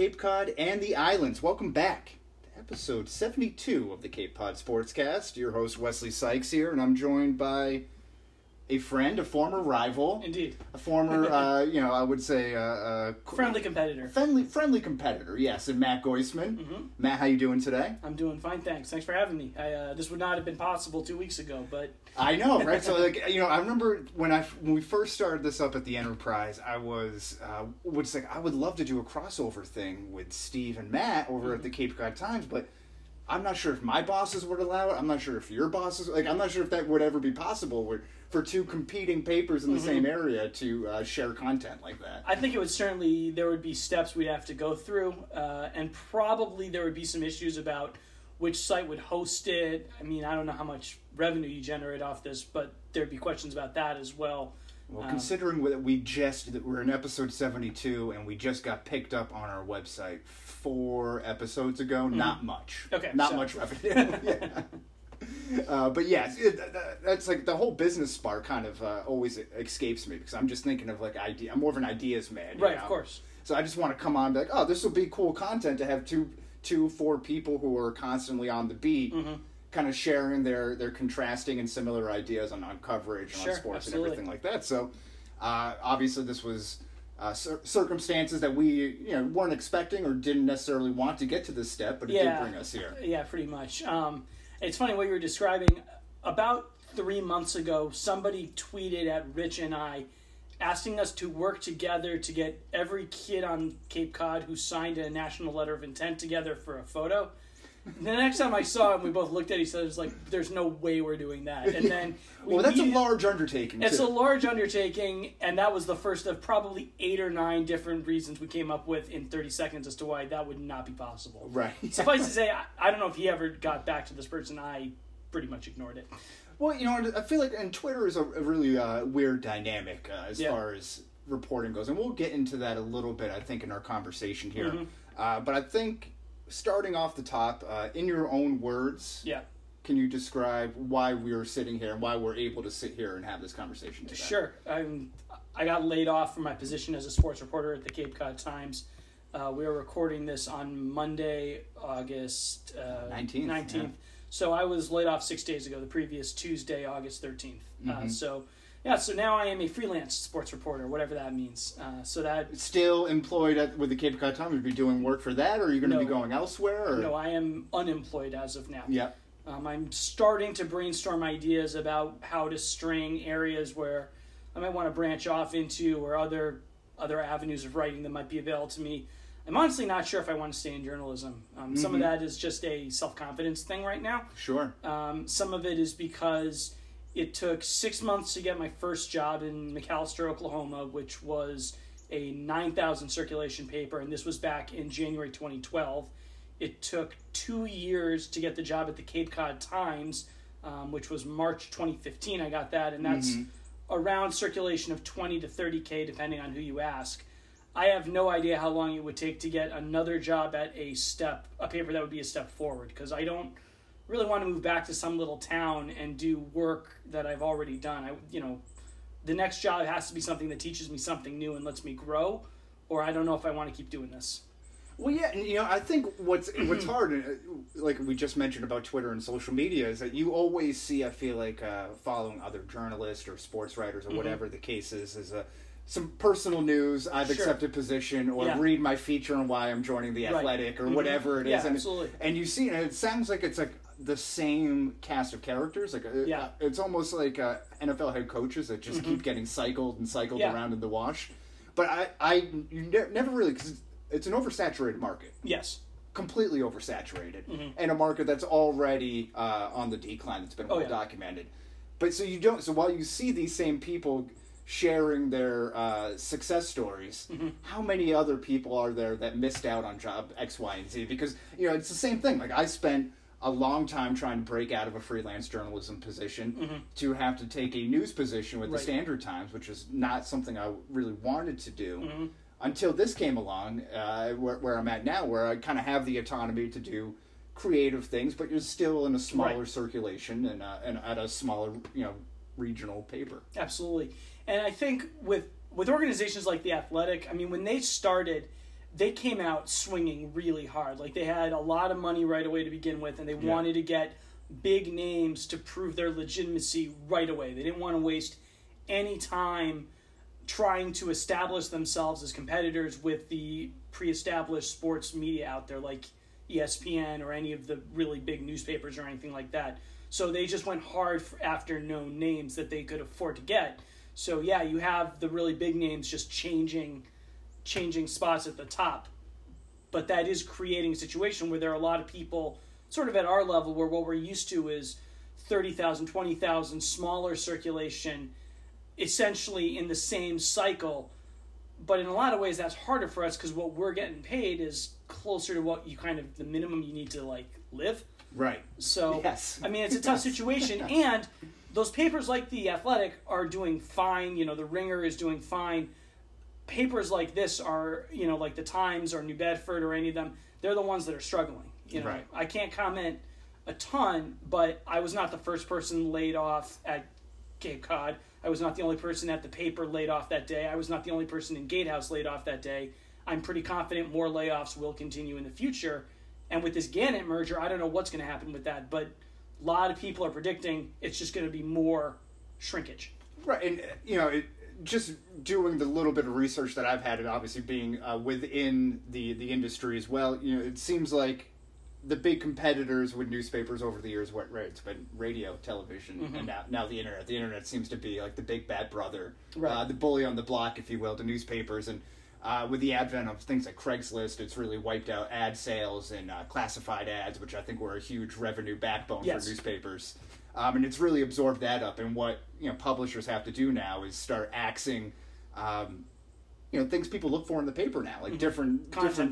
Cape Cod and the Islands. Welcome back to episode 72 of the Cape Cod Sportscast. Your host Wesley Sykes here, and I'm joined by a friend, a former rival. Indeed. A former, I would say... friendly competitor. Friendly competitor, yes, and Matt Goisman. Mm-hmm. Matt, how you doing today? I'm doing fine, thanks. Thanks for having me. This would not have been possible 2 weeks ago, but... I know, right? So, I remember when we first started this up at the Enterprise, I was I would love to do a crossover thing with Steve and Matt over at the Cape Cod Times, but I'm not sure if my bosses would allow it. I'm not sure if your bosses, I'm not sure if that would ever be possible for two competing papers in the same area to share content like that. I think it would certainly, there would be steps we'd have to go through, and probably there would be some issues about which site would host it. I mean, I don't know how much revenue you generate off this, but there'd be questions about that as well. Well, considering that we're in episode 72 and we just got picked up on our website 4 episodes ago, not much. Okay. Not much revenue. Yeah. But yes, that's like the whole business part kind of always escapes me because I'm just thinking of I'm more of an ideas man. Right, of course. So I just want to come on and be like, oh, this will be cool content to have four people who are constantly on the beat, kind of sharing their contrasting and similar ideas on coverage and on sports absolutely. And everything like that. So obviously this was circumstances that we weren't expecting or didn't necessarily want to get to this step, but it did bring us here. Yeah, pretty much. It's funny what you were describing. About 3 months ago, somebody tweeted at Rich and I asking us to work together to get every kid on Cape Cod who signed a national letter of intent together for a photo. And the next time I saw him, we both looked at each other. It was like, "There's no way we're doing that." And then, that's a large undertaking. It's a large undertaking, and that was the first of probably 8 or 9 different reasons we came up with in 30 seconds as to why that would not be possible. Right. Suffice to say, I don't know if he ever got back to this person. I pretty much ignored it. Well, I feel like, and Twitter is a really weird dynamic as far as reporting goes, and we'll get into that a little bit, I think, in our conversation here. But I think, starting off the top, in your own words, can you describe why we're sitting here and why we're able to sit here and have this conversation today? Sure. I got laid off from my position as a sports reporter at the Cape Cod Times. We are recording this on Monday, August 19th. Yeah. So I was laid off 6 days ago, the previous Tuesday, August 13th. So now I am a freelance sports reporter, whatever that means. Still employed with the Cape Cod Times? Would you be doing work for that, or are you going to be going elsewhere? Or? No, I am unemployed as of now. Yeah. I'm starting to brainstorm ideas about how to string areas where I might want to branch off into, or other avenues of writing that might be available to me. I'm honestly not sure if I want to stay in journalism. Some of that is just a self-confidence thing right now. Sure. Some of it is because it took 6 months to get my first job in McAlester, Oklahoma, which was a 9,000 circulation paper, and this was back in January 2012. It took 2 years to get the job at the Cape Cod Times, which was March 2015. I got that, and that's around circulation of 20 to 30K, depending on who you ask. I have no idea how long it would take to get another job at a paper that would be a step forward, because I don't really want to move back to some little town and do work that I've already done. The next job has to be something that teaches me something new and lets me grow, or I don't know if I want to keep doing this. Well, yeah, and I think what's hard, like we just mentioned about Twitter and social media, is that you always see, I feel like, following other journalists or sports writers or whatever the case is some personal news, I've accepted position, or read my feature on why I'm joining the Athletic, or whatever it is. Yeah, absolutely. And you see, and it sounds like it's like the same cast of characters. It's almost like NFL head coaches that just keep getting cycled around in the wash. But you never really, because it's an oversaturated market. Yes. Completely oversaturated. And a market that's already on the decline, that's been well documented. But so while you see these same people sharing their success stories, how many other people are there that missed out on job X, Y, and Z? Because, it's the same thing. Like, I spent a long time trying to break out of a freelance journalism position to have to take a news position with the Standard Times, which is not something I really wanted to do until this came along, where I'm at now, where I kind of have the autonomy to do creative things, but you're still in a smaller circulation and at a smaller, regional paper. Absolutely. And I think with organizations like The Athletic, I mean, when they started, they came out swinging really hard. Like, they had a lot of money right away to begin with, and they wanted to get big names to prove their legitimacy right away. They didn't want to waste any time trying to establish themselves as competitors with the pre-established sports media out there, like ESPN or any of the really big newspapers or anything like that. So they just went hard after known names that they could afford to get. So yeah, you have the really big names just changing spots at the top. But that is creating a situation where there are a lot of people sort of at our level where what we're used to is 30,000, 20,000 smaller circulation, essentially in the same cycle. But in a lot of ways that's harder for us because what we're getting paid is closer to what you kind of, the minimum you need to like live. Right. So, yes. I mean, it's a tough situation. And those papers like The Athletic are doing fine. You know, The Ringer is doing fine. Papers like this are, you know, like the Times or New Bedford or any of them, they're the ones that are struggling. You know, right. I can't comment a ton, but I was not the first person laid off at Cape Cod. I was not the only person at the paper laid off that day. I was not the only person in Gatehouse laid off that day. I'm pretty confident more layoffs will continue in the future. And with this Gannett merger, I don't know what's going to happen with that, but a lot of people are predicting it's just going to be more shrinkage. Right, and, you know, just doing the little bit of research that I've had, and obviously being within the industry as well, you know, it seems like the big competitors with newspapers over the years, it's been radio, television, and now the internet. The internet seems to be like the big bad brother, right. The bully on the block, if you will, to newspapers. And with the advent of things like Craigslist, it's really wiped out ad sales and classified ads, which I think were a huge revenue backbone for newspapers. And it's really absorbed that up. And what, you know, publishers have to do now is start axing, you know, things people look for in the paper now, like different content,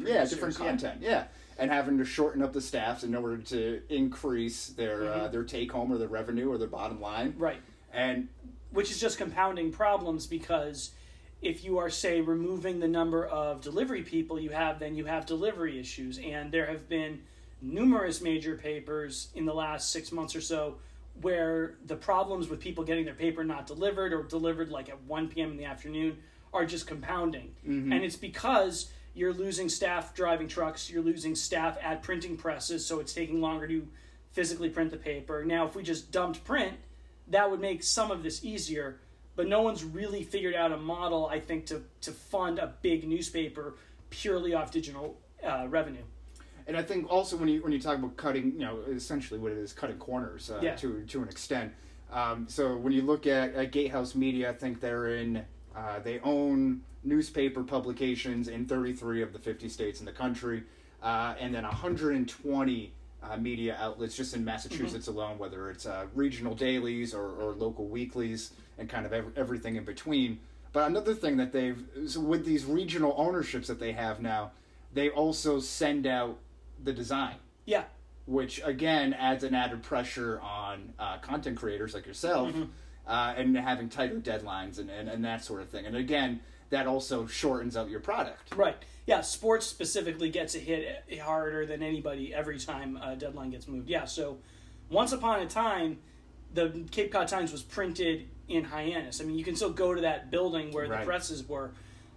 and having to shorten up the staffs in order to increase their take home or their revenue or their bottom line. Right. And which is just compounding problems because if you are, say, removing the number of delivery people you have delivery issues. And there have been numerous major papers in the last 6 months or so where the problems with people getting their paper not delivered or delivered like at 1 p.m. in the afternoon are just compounding. And it's because you're losing staff driving trucks, you're losing staff at printing presses, so it's taking longer to physically print the paper. Now, if we just dumped print, that would make some of this easier, but no one's really figured out a model, I think, to fund a big newspaper purely off digital revenue. And I think also when you talk about cutting, you know, essentially what it is, cutting corners to an extent. So when you look at Gatehouse Media, I think they own newspaper publications in 33 of the 50 states in the country, and then 120 media outlets just in Massachusetts alone, whether it's regional dailies or local weeklies and kind of everything in between. But another thing that with these regional ownerships that they have now, they also send out the design. Yeah. Which, again, adds an added pressure on content creators like yourself, and having tighter deadlines and that sort of thing. And again, that also shortens out your product. Right. Yeah, sports specifically gets a hit harder than anybody every time a deadline gets moved. Yeah, so once upon a time, the Cape Cod Times was printed in Hyannis. I mean, you can still go to that building where the presses were.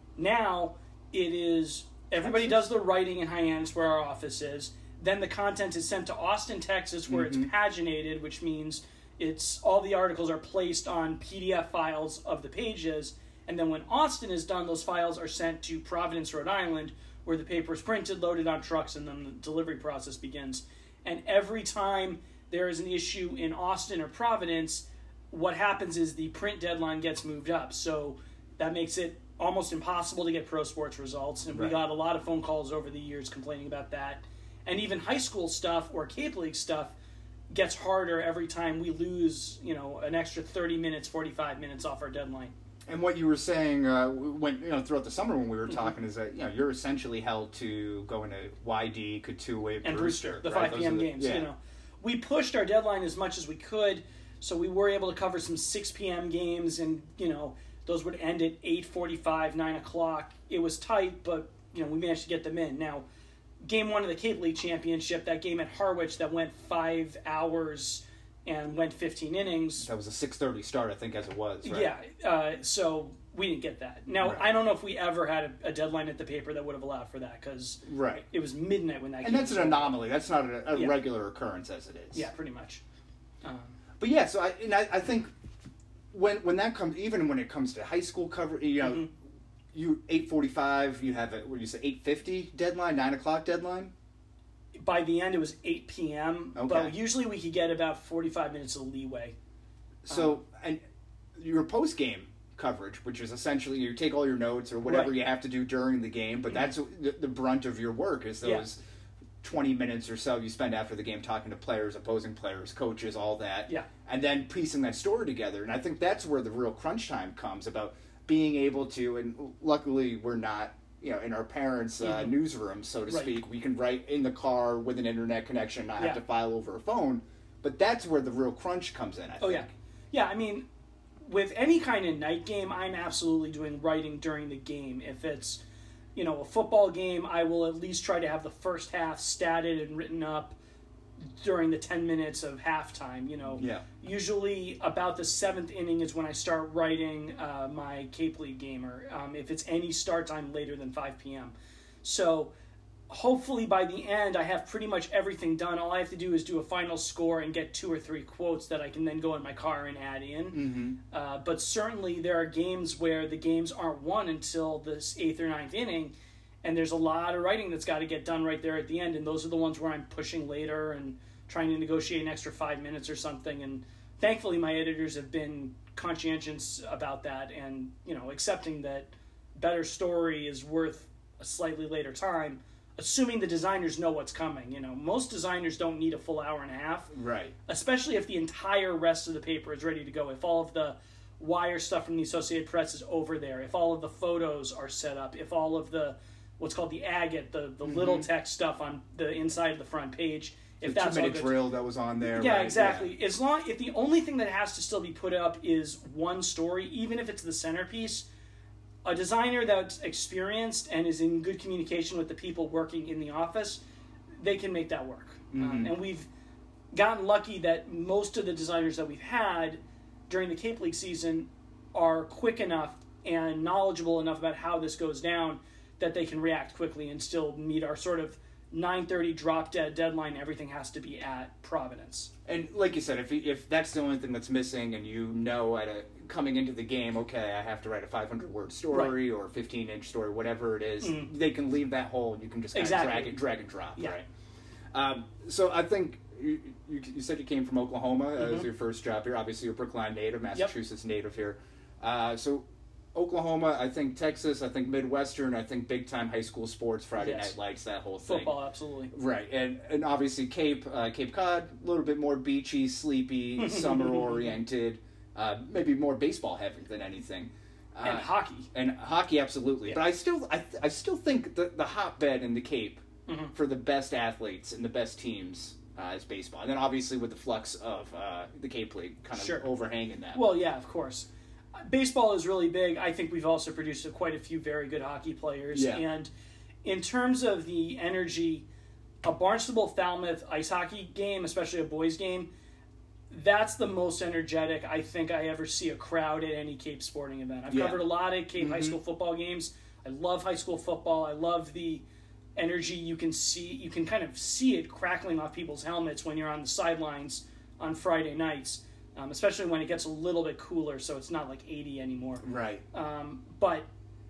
Now, it is, everybody does the writing in Hyannis where our office is. Then the content is sent to Austin, Texas, where it's paginated, which means all the articles are placed on PDF files of the pages. And then when Austin is done, those files are sent to Providence, Rhode Island, where the paper is printed, loaded on trucks, and then the delivery process begins. And every time there is an issue in Austin or Providence, what happens is the print deadline gets moved up. So that makes it almost impossible to get pro sports results. And we got a lot of phone calls over the years complaining about that. And even high school stuff or Cape League stuff gets harder every time we lose, you know, an extra 30 minutes, 45 minutes off our deadline. And what you were saying when throughout the summer when we were talking is that you're essentially held to going to YD, Cotuit, and Brewster, the 5 p.m. games. You know, we pushed our deadline as much as we could, so we were able to cover some 6 p.m. games, and those would end at 8:45, 9 o'clock. It was tight, but we managed to get them in. Now, Game 1 of the Cape League Championship, that game at Harwich that went 5 hours and went 15 innings. That was a 6:30 start, I think, as it was, right? Yeah. So We didn't get that. Now, I don't know if we ever had a deadline at the paper that would have allowed for that, because it was midnight when that game was. And that's an anomaly. That's not a regular occurrence as it is. Yeah, pretty much. But yeah, so I think when that comes, even when it comes to high school coverage, you know, you 8:45, you have what you say 8:50 deadline, 9 o'clock deadline. By the end, it was 8 p.m. Okay. But usually we could get about 45 minutes of leeway. So and your post game coverage, which is essentially you take all your notes or whatever you have to do during the game, but that's the brunt of your work is those 20 minutes or so you spend after the game talking to players, opposing players, coaches, all that. Yeah. And then piecing that story together. And I think that's where the real crunch time comes, about being able to, and luckily we're not, you know, in our parents' newsroom, so to speak. We can write in the car with an internet connection, not have to file over a phone. But that's where the real crunch comes in, I think. Yeah. Yeah, I mean, with any kind of night game, I'm absolutely doing writing during the game. If it's, you know, a football game, I will at least try to have the first half statted and written up during the 10 minutes of halftime, you know. Yeah. Usually about the 7th inning is when I start writing my Cape League gamer, if it's any start time later than 5 p.m. So hopefully by the end I have pretty much everything done. All I have to do is do a final score and get 2 or 3 quotes that I can then go in my car and add in. But certainly there are games where the games aren't won until the 8th or 9th inning, and there's a lot of writing that's got to get done right there at the end, and those are the ones where I'm pushing later and trying to negotiate an extra 5 minutes or something. And thankfully my editors have been conscientious about that, and, you know, accepting that better story is worth a slightly later time, assuming the designers know what's coming. You know, most designers don't need a full hour and a half. Right. Especially if the entire rest of the paper is ready to go. If all of the wire stuff from the Associated Press is over there, if all of the photos are set up, if all of the, what's called the agate, the little text stuff on the inside of the front page, if that's all good. The 2-minute drill that was on there. Yeah, right? exactly. Yeah. If the only thing that has to still be put up is one story, even if it's the centerpiece, a designer that's experienced and is in good communication with the people working in the office, they can make that work. And we've gotten lucky that most of the designers that we've had during the Cape League season are quick enough and knowledgeable enough about how this goes down that they can react quickly and still meet our sort of 9:30 drop dead deadline. Everything has to be at Providence. And like you said, if that's the only thing that's missing, and you know coming into the game, okay, I have to write a 500-word story or 15-inch story, whatever it is, they can leave that hole and you can just kind of drag and drop, right? So I think you said you came from Oklahoma as your first job here. Obviously, you're a Brookline native, Massachusetts native here. So Oklahoma, I think Texas, I think Midwestern, I think big-time high school sports, Friday Night Lights, that whole thing. Football, absolutely. Right, and obviously Cape Cod, a little bit more beachy, sleepy, summer-oriented, maybe more baseball-heavy than anything. And hockey. And hockey, absolutely. Yeah. But I still think the hotbed in the Cape for the best athletes and the best teams is baseball. And then obviously with the flux of the Cape League kind of overhanging that. Well, yeah, of course. Baseball is really big. I think we've also produced quite a few very good hockey players. Yeah. And in terms of the energy, a Barnstable-Falmouth ice hockey game, especially a boys game, that's the most energetic I think I ever see a crowd at any Cape sporting event. I've covered a lot of Cape high school football games. I love high school football. I love the energy you can see. You can kind of see it crackling off people's helmets when you're on the sidelines on Friday nights. Especially when it gets a little bit cooler, so it's not like 80 anymore. Right. But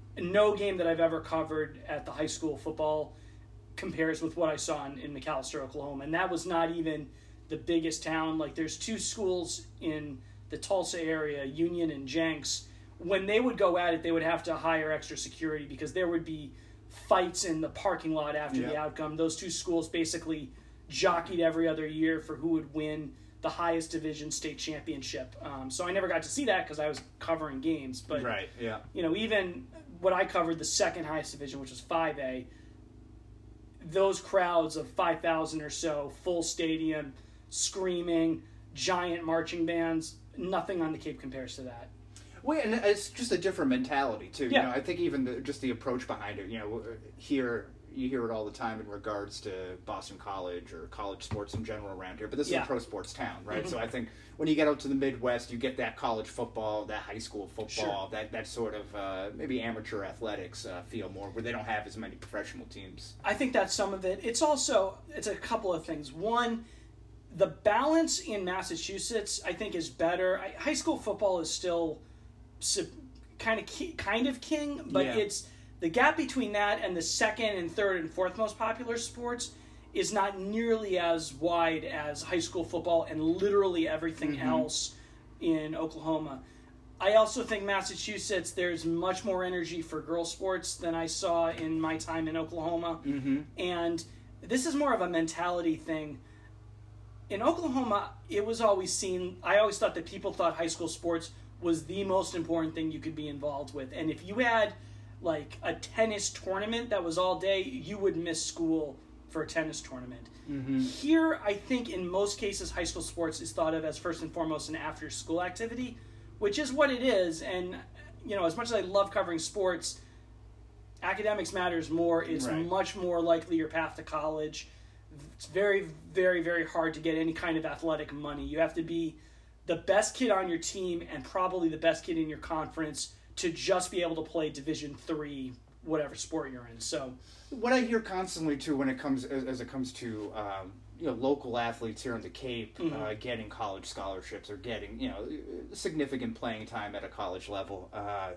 no game that I've ever covered at the high school football compares with what I saw in McAlester, Oklahoma. And that was not even the biggest town. Like, there's 2 schools in the Tulsa area, Union and Jenks. When they would go at it, they would have to hire extra security because there would be fights in the parking lot after the outcome. Those 2 schools basically jockeyed every other year for who would win the highest division state championship. So I never got to see that because I was covering games. But, you know, even what I covered, the second highest division, which was 5A, those crowds of 5,000 or so, full stadium, screaming, giant marching bands, nothing on the Cape compares to that. Well, and it's just a different mentality, too. You know, I think even just the approach behind it, you know, here, you hear it all the time in regards to Boston College or college sports in general around here, but this is a pro sports town, right? So I think when you get out to the Midwest, you get that college football, that high school football, that sort of maybe amateur athletics feel more, where they don't have as many professional teams. I think that's some of it. It's a couple of things. One, the balance in Massachusetts, I think, is better. High school football is still kind of king, but it's the gap between that and the second and third and fourth most popular sports is not nearly as wide as high school football and literally everything else in Oklahoma. I also think Massachusetts, there's much more energy for girls sports than I saw in my time in Oklahoma. And this is more of a mentality thing. In Oklahoma, it was always seen, I always thought that people thought high school sports was the most important thing you could be involved with. And if you had like a tennis tournament that was all day, you would miss school for a tennis tournament. Here, I think in most cases, high school sports is thought of as first and foremost an after-school activity, which is what it is. And, you know, as much as I love covering sports, academics matters more. It's much more likely your path to college. It's very, very, very hard to get any kind of athletic money. You have to be the best kid on your team and probably the best kid in your conference to just be able to play Division III, whatever sport you're in. So, what I hear constantly too, when it comes as it comes to local athletes here in the Cape getting college scholarships or getting significant playing time at a college level,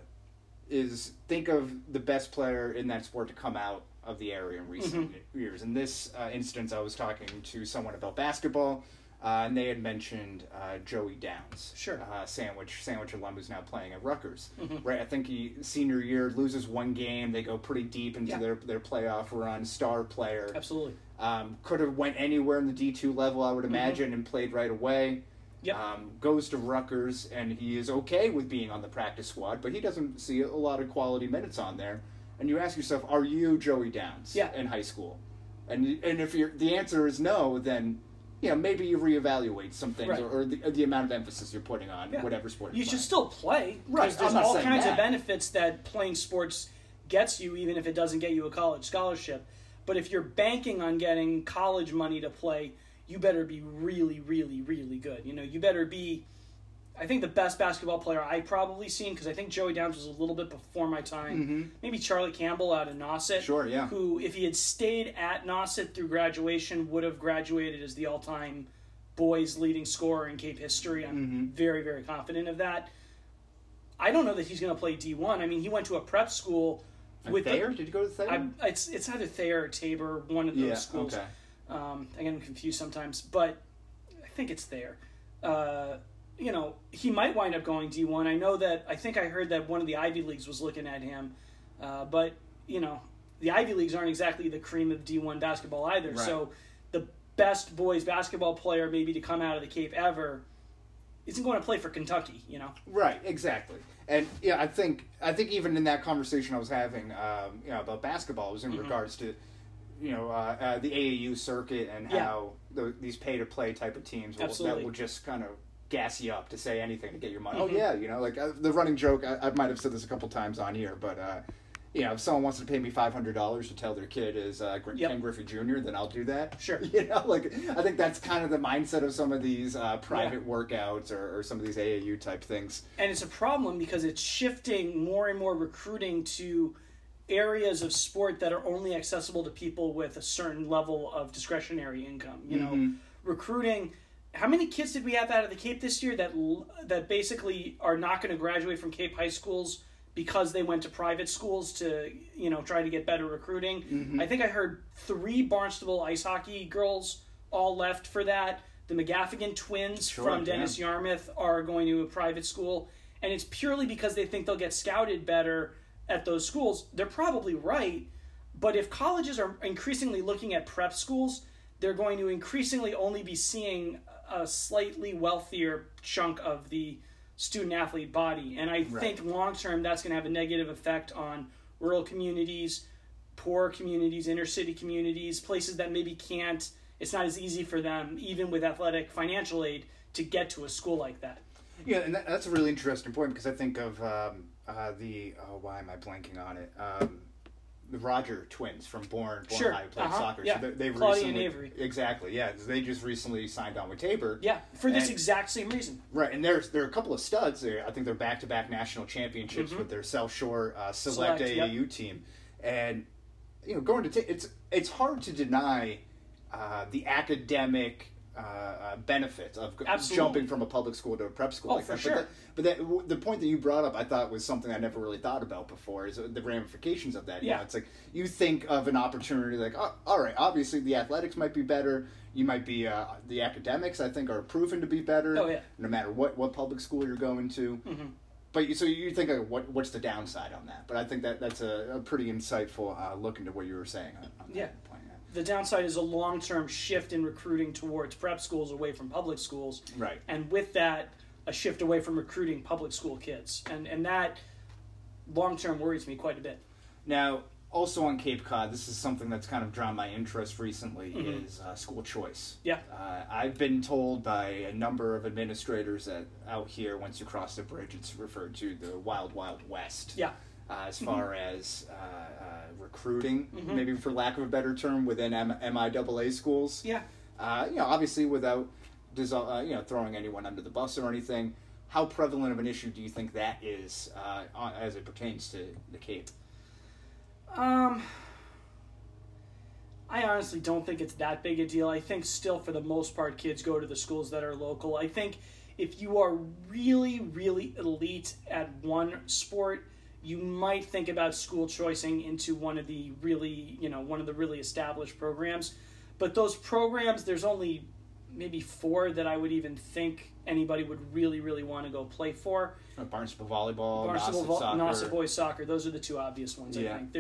is think of the best player in that sport to come out of the area in recent years. In this instance, I was talking to someone about basketball. And they had mentioned Joey Downs, Sandwich alum who's now playing at Rutgers. Right, I think he senior year loses one game. They go pretty deep into their playoff run. Star player, absolutely. Could have went anywhere in the D2 level, I would imagine, and played right away. Goes to Rutgers, and he is okay with being on the practice squad, but he doesn't see a lot of quality minutes on there. And you ask yourself, are you Joey Downs in high school? And if the answer is no, then maybe you reevaluate some things or the amount of emphasis you're putting on whatever sport you should playing. Still play. Right. There's all kinds of benefits that playing sports gets you, even if it doesn't get you a college scholarship. But if you're banking on getting college money to play, you better be really, really, really good. You better be, I think the best basketball player I've probably seen, because I think Joey Downs was a little bit before my time, maybe Charlie Campbell out of Nauset, who, if he had stayed at Nauset through graduation, would have graduated as the all-time boys leading scorer in Cape history. I'm very, very confident of that. I don't know that he's going to play D1. I mean, he went to a prep school. With Thayer? Did you go to Thayer? It's either Thayer or Tabor, one of those schools. Okay. I get them confused sometimes, but I think it's Thayer. He might wind up going D1. I think I heard that one of the Ivy Leagues was looking at him. But, the Ivy Leagues aren't exactly the cream of D1 basketball either. Right. So the best boys basketball player maybe to come out of the Cape ever isn't going to play for Kentucky, Right, exactly. And, I think even in that conversation I was having, about basketball, it was in regards to, the AAU circuit and how these pay-to-play type of teams that will just kind of gas you up to say anything to get your money. The running joke, I might have said this a couple times on here, but if someone wants to pay me $500 to tell their kid is Ken Griffey Jr., then I'll do that. Sure. I think that's kind of the mindset of some of these private workouts or some of these AAU type things. And it's a problem because it's shifting more and more recruiting to areas of sport that are only accessible to people with a certain level of discretionary income. Recruiting. How many kids did we have out of the Cape this year that basically are not going to graduate from Cape high schools because they went to private schools to try to get better recruiting? I think I heard 3 Barnstable ice hockey girls all left for that. The McGaffigan twins from Dennis Yarmouth are going to a private school, and it's purely because they think they'll get scouted better at those schools. They're probably right, but if colleges are increasingly looking at prep schools, they're going to increasingly only be seeing a slightly wealthier chunk of the student-athlete body. And I think long-term that's going to have a negative effect on rural communities, poor communities, inner-city communities, places that maybe can't, it's not as easy for them, even with athletic financial aid, to get to a school like that. Yeah, and that's a really interesting point because I think of why am I blanking on it? the Roger twins from Bourne Sure. High played soccer. Yeah. So they've Claudia recently, and Avery. Exactly, yeah. They just recently signed on with Tabor. Yeah, for this exact same reason. Right, and there are a couple of studs. I think they're back-to-back national championships with their South Shore Select AAU team. And, going to it's hard to deny the academic benefits of jumping from a public school to a prep school. Oh, for sure. But the point that you brought up, I thought was something I never really thought about before, is the ramifications of that. Yeah. It's like, you think of an opportunity like, oh, all right, obviously the athletics might be better. You might be, the academics, I think, are proven to be better. Oh, yeah. No matter what public school you're going to. Mm-hmm. But so you think, what's the downside on that? But I think that's a pretty insightful look into what you were saying on that point. The downside is a long-term shift in recruiting towards prep schools away from public schools. Right. And with that, a shift away from recruiting public school kids. And that long-term worries me quite a bit. Now, also on Cape Cod, this is something that's kind of drawn my interest recently, is school choice. Yeah. I've been told by a number of administrators that out here, once you cross the bridge, it's referred to the Wild Wild West. Yeah. As far as recruiting, maybe for lack of a better term, within MIAA schools. Yeah. Obviously without throwing anyone under the bus or anything, how prevalent of an issue do you think that is as it pertains to the Cape? I honestly don't think it's that big a deal. I think still, for the most part, kids go to the schools that are local. I think if you are really, really elite at one sport, you might think about school choicing into one of the really established programs. But those programs, there's only maybe 4 that I would even think anybody would really, really want to go play for. Barnstable Volleyball, Nauset Boys Soccer. Those are the 2 obvious ones, yeah. I think.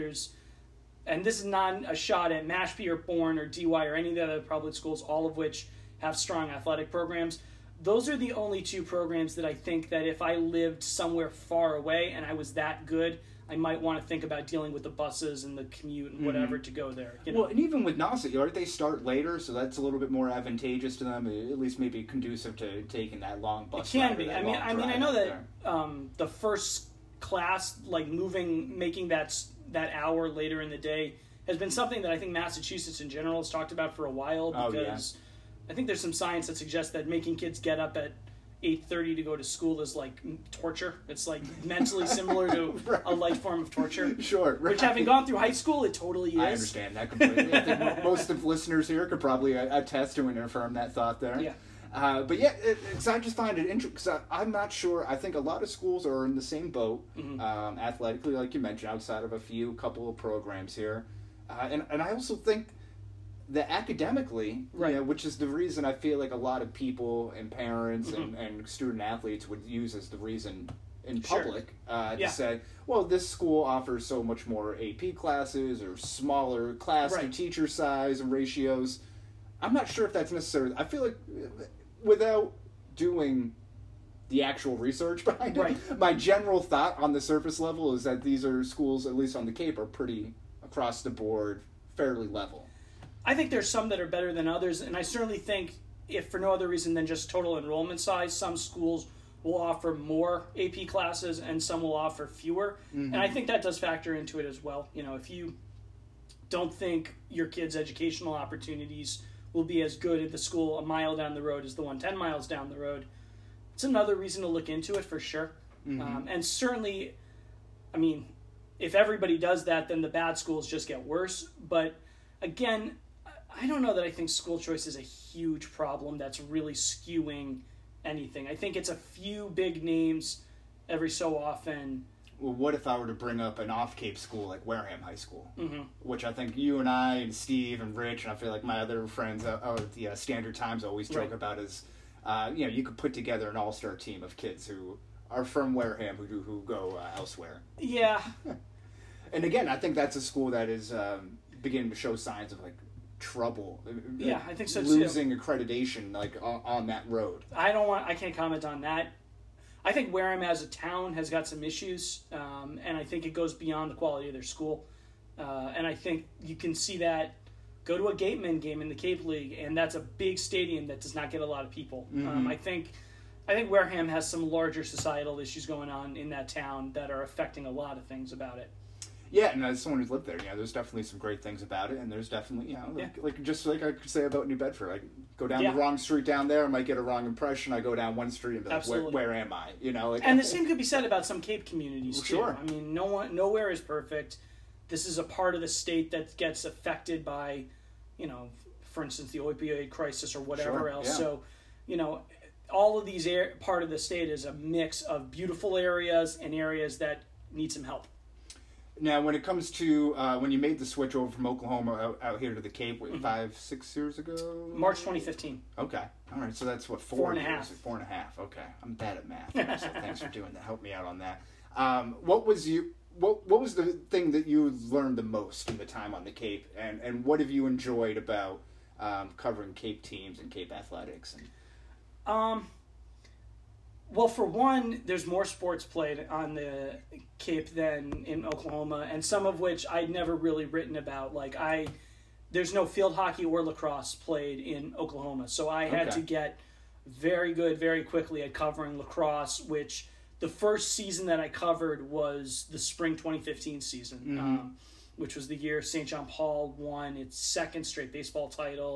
And this is not a shot at Mashpee or Bourne or DY or any of the other public schools, all of which have strong athletic programs. Those are the only 2 programs that I think that if I lived somewhere far away and I was that good, I might want to think about dealing with the buses and the commute and whatever to go there. Well, and even with Nauset, they start later, so that's a little bit more advantageous to them, at least maybe conducive to taking that long bus ride. It can be. I know that the first class, making that hour later in the day has been something that I think Massachusetts in general has talked about for a while, because I think there's some science that suggests that making kids get up at 8:30 to go to school is like torture. It's like mentally similar to a light form of torture. Sure. Right. Which, having gone through high school, it totally is. I understand that completely. I think most of the listeners here could probably attest to and affirm that thought there. Yeah. But yeah, I just find it interesting because I'm not sure. I think a lot of schools are in the same boat, athletically, like you mentioned, outside of a couple of programs here. And I also think that academically, which is the reason I feel like a lot of people and parents and student athletes would use as the reason in public to say, well, this school offers so much more AP classes or smaller class to teacher size and ratios. I'm not sure if that's necessary. I feel like without doing the actual research behind it, my general thought on the surface level is that these are schools, at least on the Cape, are pretty across the board, fairly level. I think there's some that are better than others, and I certainly think, if for no other reason than just total enrollment size, some schools will offer more AP classes and some will offer fewer. And I think that does factor into it as well. If you don't think your kids' educational opportunities will be as good at the school a mile down the road as the one 10 miles down the road, it's another reason to look into it for sure. And certainly, if everybody does that, then the bad schools just get worse. But again, I don't know that I think school choice is a huge problem that's really skewing anything. I think it's a few big names every so often. Well, what if I were to bring up an off-Cape school like Wareham High School, which I think you and I and Steve and Rich, and I feel like my other friends at the Standard Times always joke about is, you could put together an all-star team of kids who are from Wareham who go elsewhere. Yeah. And again, I think that's a school that is beginning to show signs of trouble. Yeah, I think so too. Losing accreditation on that road. I can't comment on that. I think Wareham as a town has got some issues, and I think it goes beyond the quality of their school. And I think you can see that. Go to a Gateman game in the Cape League, and that's a big stadium that does not get a lot of people. I think Wareham has some larger societal issues going on in that town that are affecting a lot of things about it. Yeah, and as someone who's lived there, there's definitely some great things about it, and there's definitely, just like I could say about New Bedford, I go down the wrong street down there, I might get a wrong impression. I go down one street and be like, where am I? And the same could be said about some Cape communities too. Sure. I mean, nowhere is perfect. This is a part of the state that gets affected by, for instance, the opioid crisis or whatever else. Yeah. So, all of these part of the state is a mix of beautiful areas and areas that need some help. Now, when it comes to when you made the switch over from Oklahoma out here to the Cape, 5-6 years ago? March 2015. Okay. All right. So that's what, 4.5 years? 4.5. Okay. I'm bad at math, so thanks for doing that. Help me out on that. What was the thing that you learned the most in the time on the Cape, and what have you enjoyed about covering Cape teams and Cape athletics? Well, for one, there's more sports played on the Cape than in Oklahoma, and some of which I'd never really written about. There's no field hockey or lacrosse played in Oklahoma, so I had to get very good very quickly at covering lacrosse, which the first season that I covered was the spring 2015 season, which was the year St. John Paul won its second straight baseball title.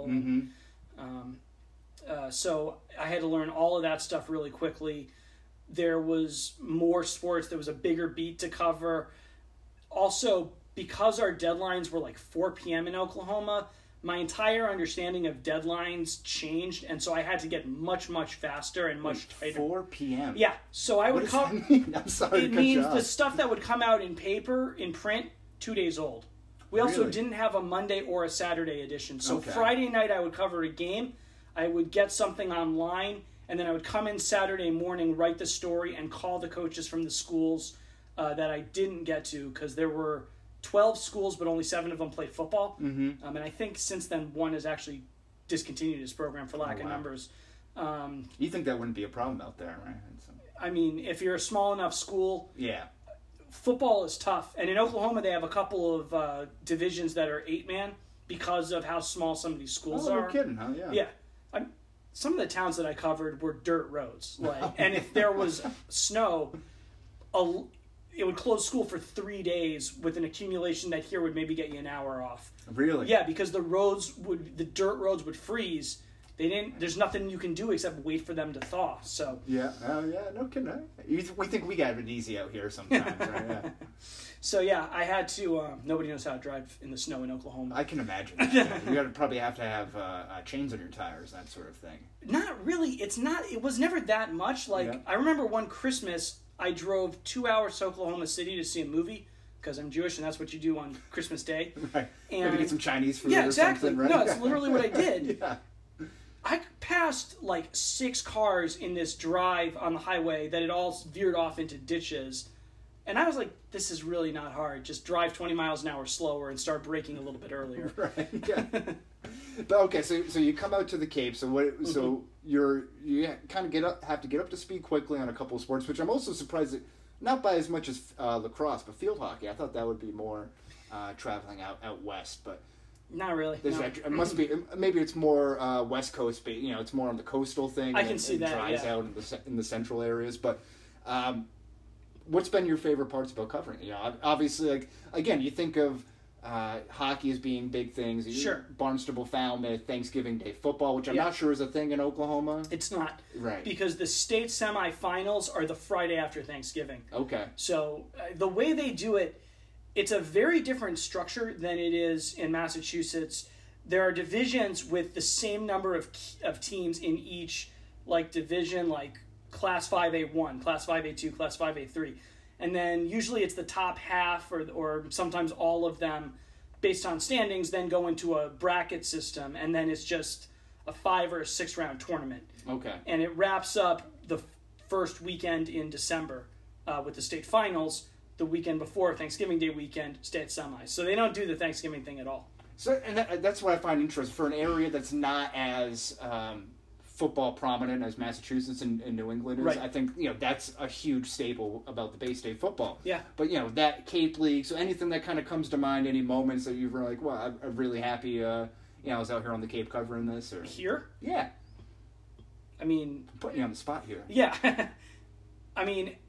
So I had to learn all of that stuff really quickly. There was more sports. There was a bigger beat to cover. Also, because our deadlines were 4 p.m. in Oklahoma, my entire understanding of deadlines changed, and so I had to get much, much faster and much tighter. 4 p.m.? Yeah. So I would cover... I'm sorry. It means the stuff that would come out in print, 2 days old. We also didn't have a Monday or a Saturday edition. So Friday night I would cover a game. I would get something online, and then I would come in Saturday morning, write the story, and call the coaches from the schools that I didn't get to, because there were 12 schools, but only 7 of them played football. And I think since then, one has actually discontinued his program for lack of numbers. You think that wouldn't be a problem out there, right? I mean, if you're a small enough school... Yeah. Football is tough. And in Oklahoma, they have a couple of divisions that are 8-man because of how small some of these schools are. Oh, no kidding, huh? Yeah. Yeah. Some of the towns that I covered were dirt roads, and if there was snow, it would close school for 3 days with an accumulation that here would maybe get you an hour off. Really? Yeah, because the dirt roads would freeze. There's nothing you can do except wait for them to thaw. So yeah, no kidding. We think we got it easy out here sometimes, right? Yeah. So yeah, I had to. Nobody knows how to drive in the snow in Oklahoma. I can imagine. You probably have to have chains on your tires, that sort of thing. Not really. It's not. It was never that much. I remember one Christmas, I drove 2 hours to Oklahoma City to see a movie because I'm Jewish and that's what you do on Christmas Day. Right. And maybe get some Chinese food. Yeah, exactly. Or something, right? No, it's literally what I did. Yeah. I passed 6 cars in this drive on the highway that had all veered off into ditches. And I was like, this is really not hard. Just drive 20 miles an hour slower and start braking a little bit earlier. Right, yeah. But okay, so you come out to the Cape. So so you kind of have to get up to speed quickly on a couple of sports, which I'm also surprised that not by as much as lacrosse, but field hockey. I thought that would be more traveling out west, but not really. No. It must be. Maybe it's more West Coast. It's more on the coastal thing. I can see that. Dries out in the central areas, but. What's been your favorite parts about covering it? Obviously, again, you think of hockey as being big things. Sure. Barnstable, Falmouth, Thanksgiving Day football, which I'm not sure is a thing in Oklahoma. It's not. Right. Because the state semifinals are the Friday after Thanksgiving. Okay. So the way they do it, it's a very different structure than it is in Massachusetts. There are divisions with the same number of teams in each division, Class 5A1, Class 5A2, Class 5A3. And then usually it's the top half or sometimes all of them based on standings then go into a bracket system, and then it's just a 5 or 6 round tournament. Okay. And it wraps up the first weekend in December with the state finals, the weekend before Thanksgiving Day weekend, state semis. So they don't do the Thanksgiving thing at all. So and that's what I find interesting for an area that's not as football prominent as Massachusetts and New England is. Right. I think that's a huge staple about the Bay State football. Yeah. But that Cape League, so anything that kind of comes to mind, any moments that you're like, well, I'm really happy. I was out here on the Cape covering this, or here. Yeah. I mean, I'm putting you on the spot here. Yeah. I mean,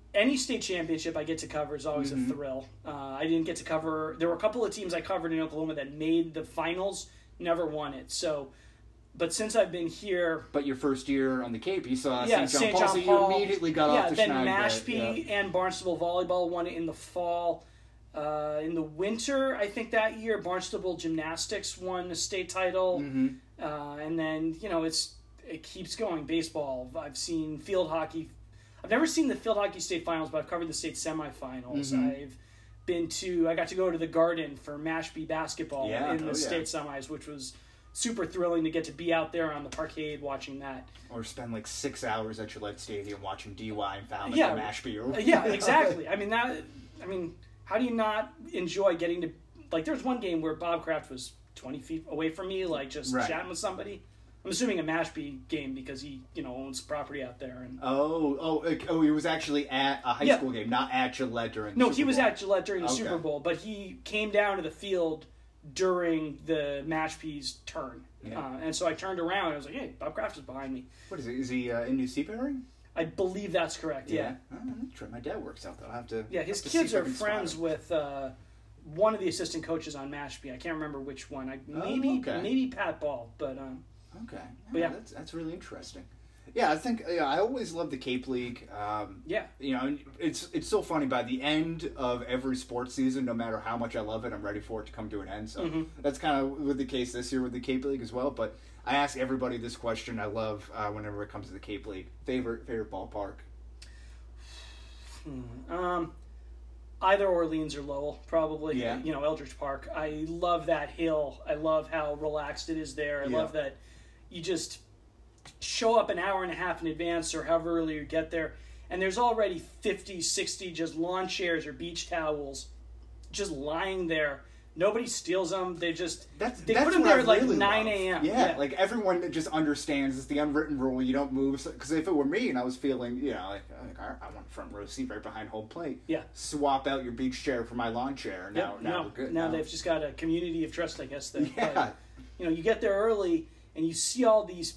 any state championship I get to cover is always a thrill. I didn't get to cover. There were a couple of teams I covered in Oklahoma that made the finals, never won it. So, but since I've been here, but your first year on the Cape, you saw St. John Paul, so you immediately got off the then schneid. Mashpee and Barnstable volleyball won it in the fall. In the winter, I think that year, Barnstable gymnastics won the state title, and then it keeps going. Baseball, I've seen field hockey. I've never seen the field hockey state finals, but I've covered the state semifinals. I got to go to the Garden for Mashpee basketball in the state semis, which was super thrilling to get to be out there on the parkade watching that. Or spend like 6 hours at Gillette Stadium watching DY and Falmouth and Mashpee. Yeah, exactly. I mean, how do you not enjoy getting to, like, there was one game where Bob Kraft was 20 feet away from me, like, just chatting with somebody. I'm assuming a Mashpee game because he, owns property out there. And he was actually at a high school game, not at Gillette during the Super Bowl. No, he was at Gillette during the Super Bowl, but he came down to the field during the Mashpee's turn. Yeah. And so I turned around and I was like, hey, Bob Kraft is behind me. What is it? Is he in New Seabury? I believe that's correct, yeah. My dad works out there. I'll have to. Yeah, his kids are friends with one of the assistant coaches on Mashpee. I can't remember which one. Maybe Pat Ball, but okay. But yeah, that's really interesting. Yeah, I think I always love the Cape League. It's so funny. By the end of every sports season, no matter how much I love it, I'm ready for it to come to an end. So that's kind of with the case this year with the Cape League as well. But I ask everybody this question. I love whenever it comes to the Cape League. Favorite ballpark? Either Orleans or Lowell, probably. Yeah. Eldridge Park. I love that hill. I love how relaxed it is there. I love that you just show up an hour and a half in advance or however early you get there, and there's already 50, 60 just lawn chairs or beach towels just lying there. Nobody steals them. They put them there at like 9 a.m. Yeah, like everyone just understands it's the unwritten rule. You don't move. Because if it were me and I was feeling, I want a front row seat right behind home plate. Yeah. Swap out your beach chair for my lawn chair. Now we're good. Now they've just got a community of trust, I guess. That, yeah. You get there early and you see all these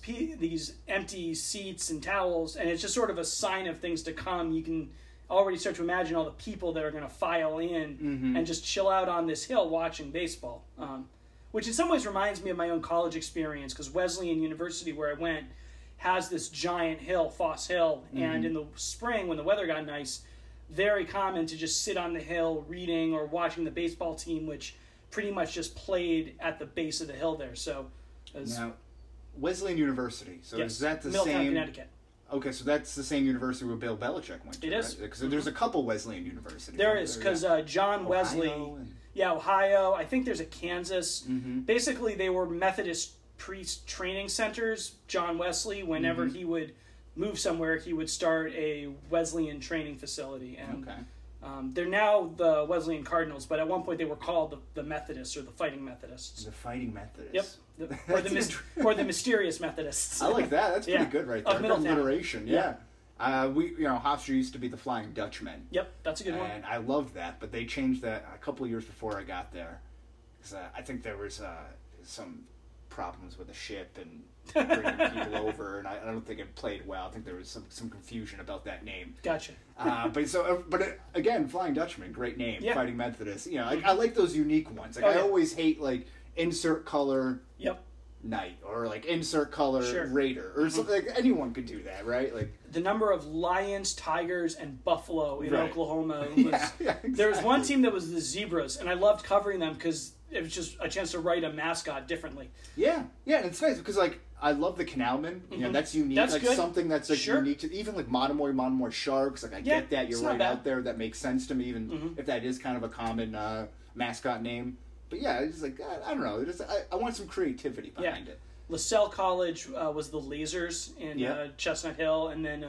empty seats and towels, and it's just sort of a sign of things to come. You can already start to imagine all the people that are going to file in and just chill out on this hill watching baseball, which in some ways reminds me of my own college experience, because Wesleyan University, where I went, has this giant hill, Foss Hill, and in the spring when the weather got nice, very common to just sit on the hill reading or watching the baseball team, which pretty much just played at the base of the hill there. So, now, Wesleyan University, so yes, is that the Middletown, same? Connecticut. Okay, so that's the same university where Bill Belichick went to. It is. Because there's a couple Wesleyan universities. There is, because John Wesley... Ohio. I think there's a Kansas. Basically, they were Methodist priest training centers. John Wesley, whenever he would move somewhere, he would start a Wesleyan training facility. And they're now the Wesleyan Cardinals, but at one point they were called the Methodists or the Fighting Methodists. The Fighting Methodists. Yep. Or the Mysterious Methodists. I like that. That's pretty good right there. Of Middletown. Alliteration, yeah. Hofstra used to be the Flying Dutchman. Yep, that's a good one. And I loved that, but they changed that a couple of years before I got there. Because I think there was some problems with the ship and bringing people over, and I don't think it played well. I think there was some confusion about that name. Gotcha. But again, Flying Dutchman, great name. Yeah. Fighting Methodist. I like those unique ones. I always hate insert color. Yep. Knight or insert color Raider or something. Anyone could do that, right? The number of lions, tigers, and buffalo in Oklahoma was. Exactly. There was one team that was the Zebras, and I loved covering them because it was just a chance to write a mascot differently. Yeah, and it's nice because I love the Canalman. That's unique. That's good. Something that's unique to even Monomoy Sharks. I get that you're right out there. That makes sense to me, even if that is kind of a common mascot name. But yeah, it's I don't know. I want some creativity behind it. LaSalle College was the Lasers in Chestnut Hill, and then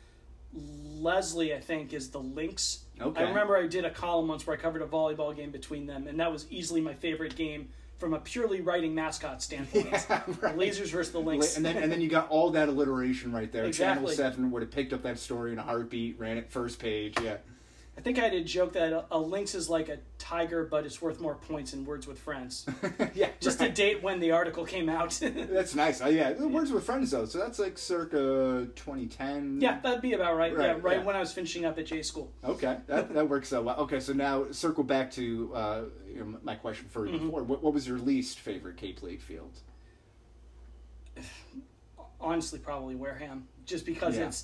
Leslie, I think, is the Lynx. Okay. I remember I did a column once where I covered a volleyball game between them, and that was easily my favorite game from a purely writing mascot standpoint. Yeah, right. The Lasers versus the Lynx. And then you got all that alliteration right there. Exactly. Channel 7 would have picked up that story in a heartbeat, ran it first page, yeah. I think I had a joke that a lynx is like a tiger, but it's worth more points in Words with Friends. Yeah, just to date when the article came out. That's nice. Yeah, Words with Friends though, so that's like circa 2010. Yeah, that'd be about right. Yeah, when I was finishing up at J School. Okay, that works out well. Okay, so now circle back to my question for you before. What was your least favorite Cape League field? Honestly, probably Wareham, just because it's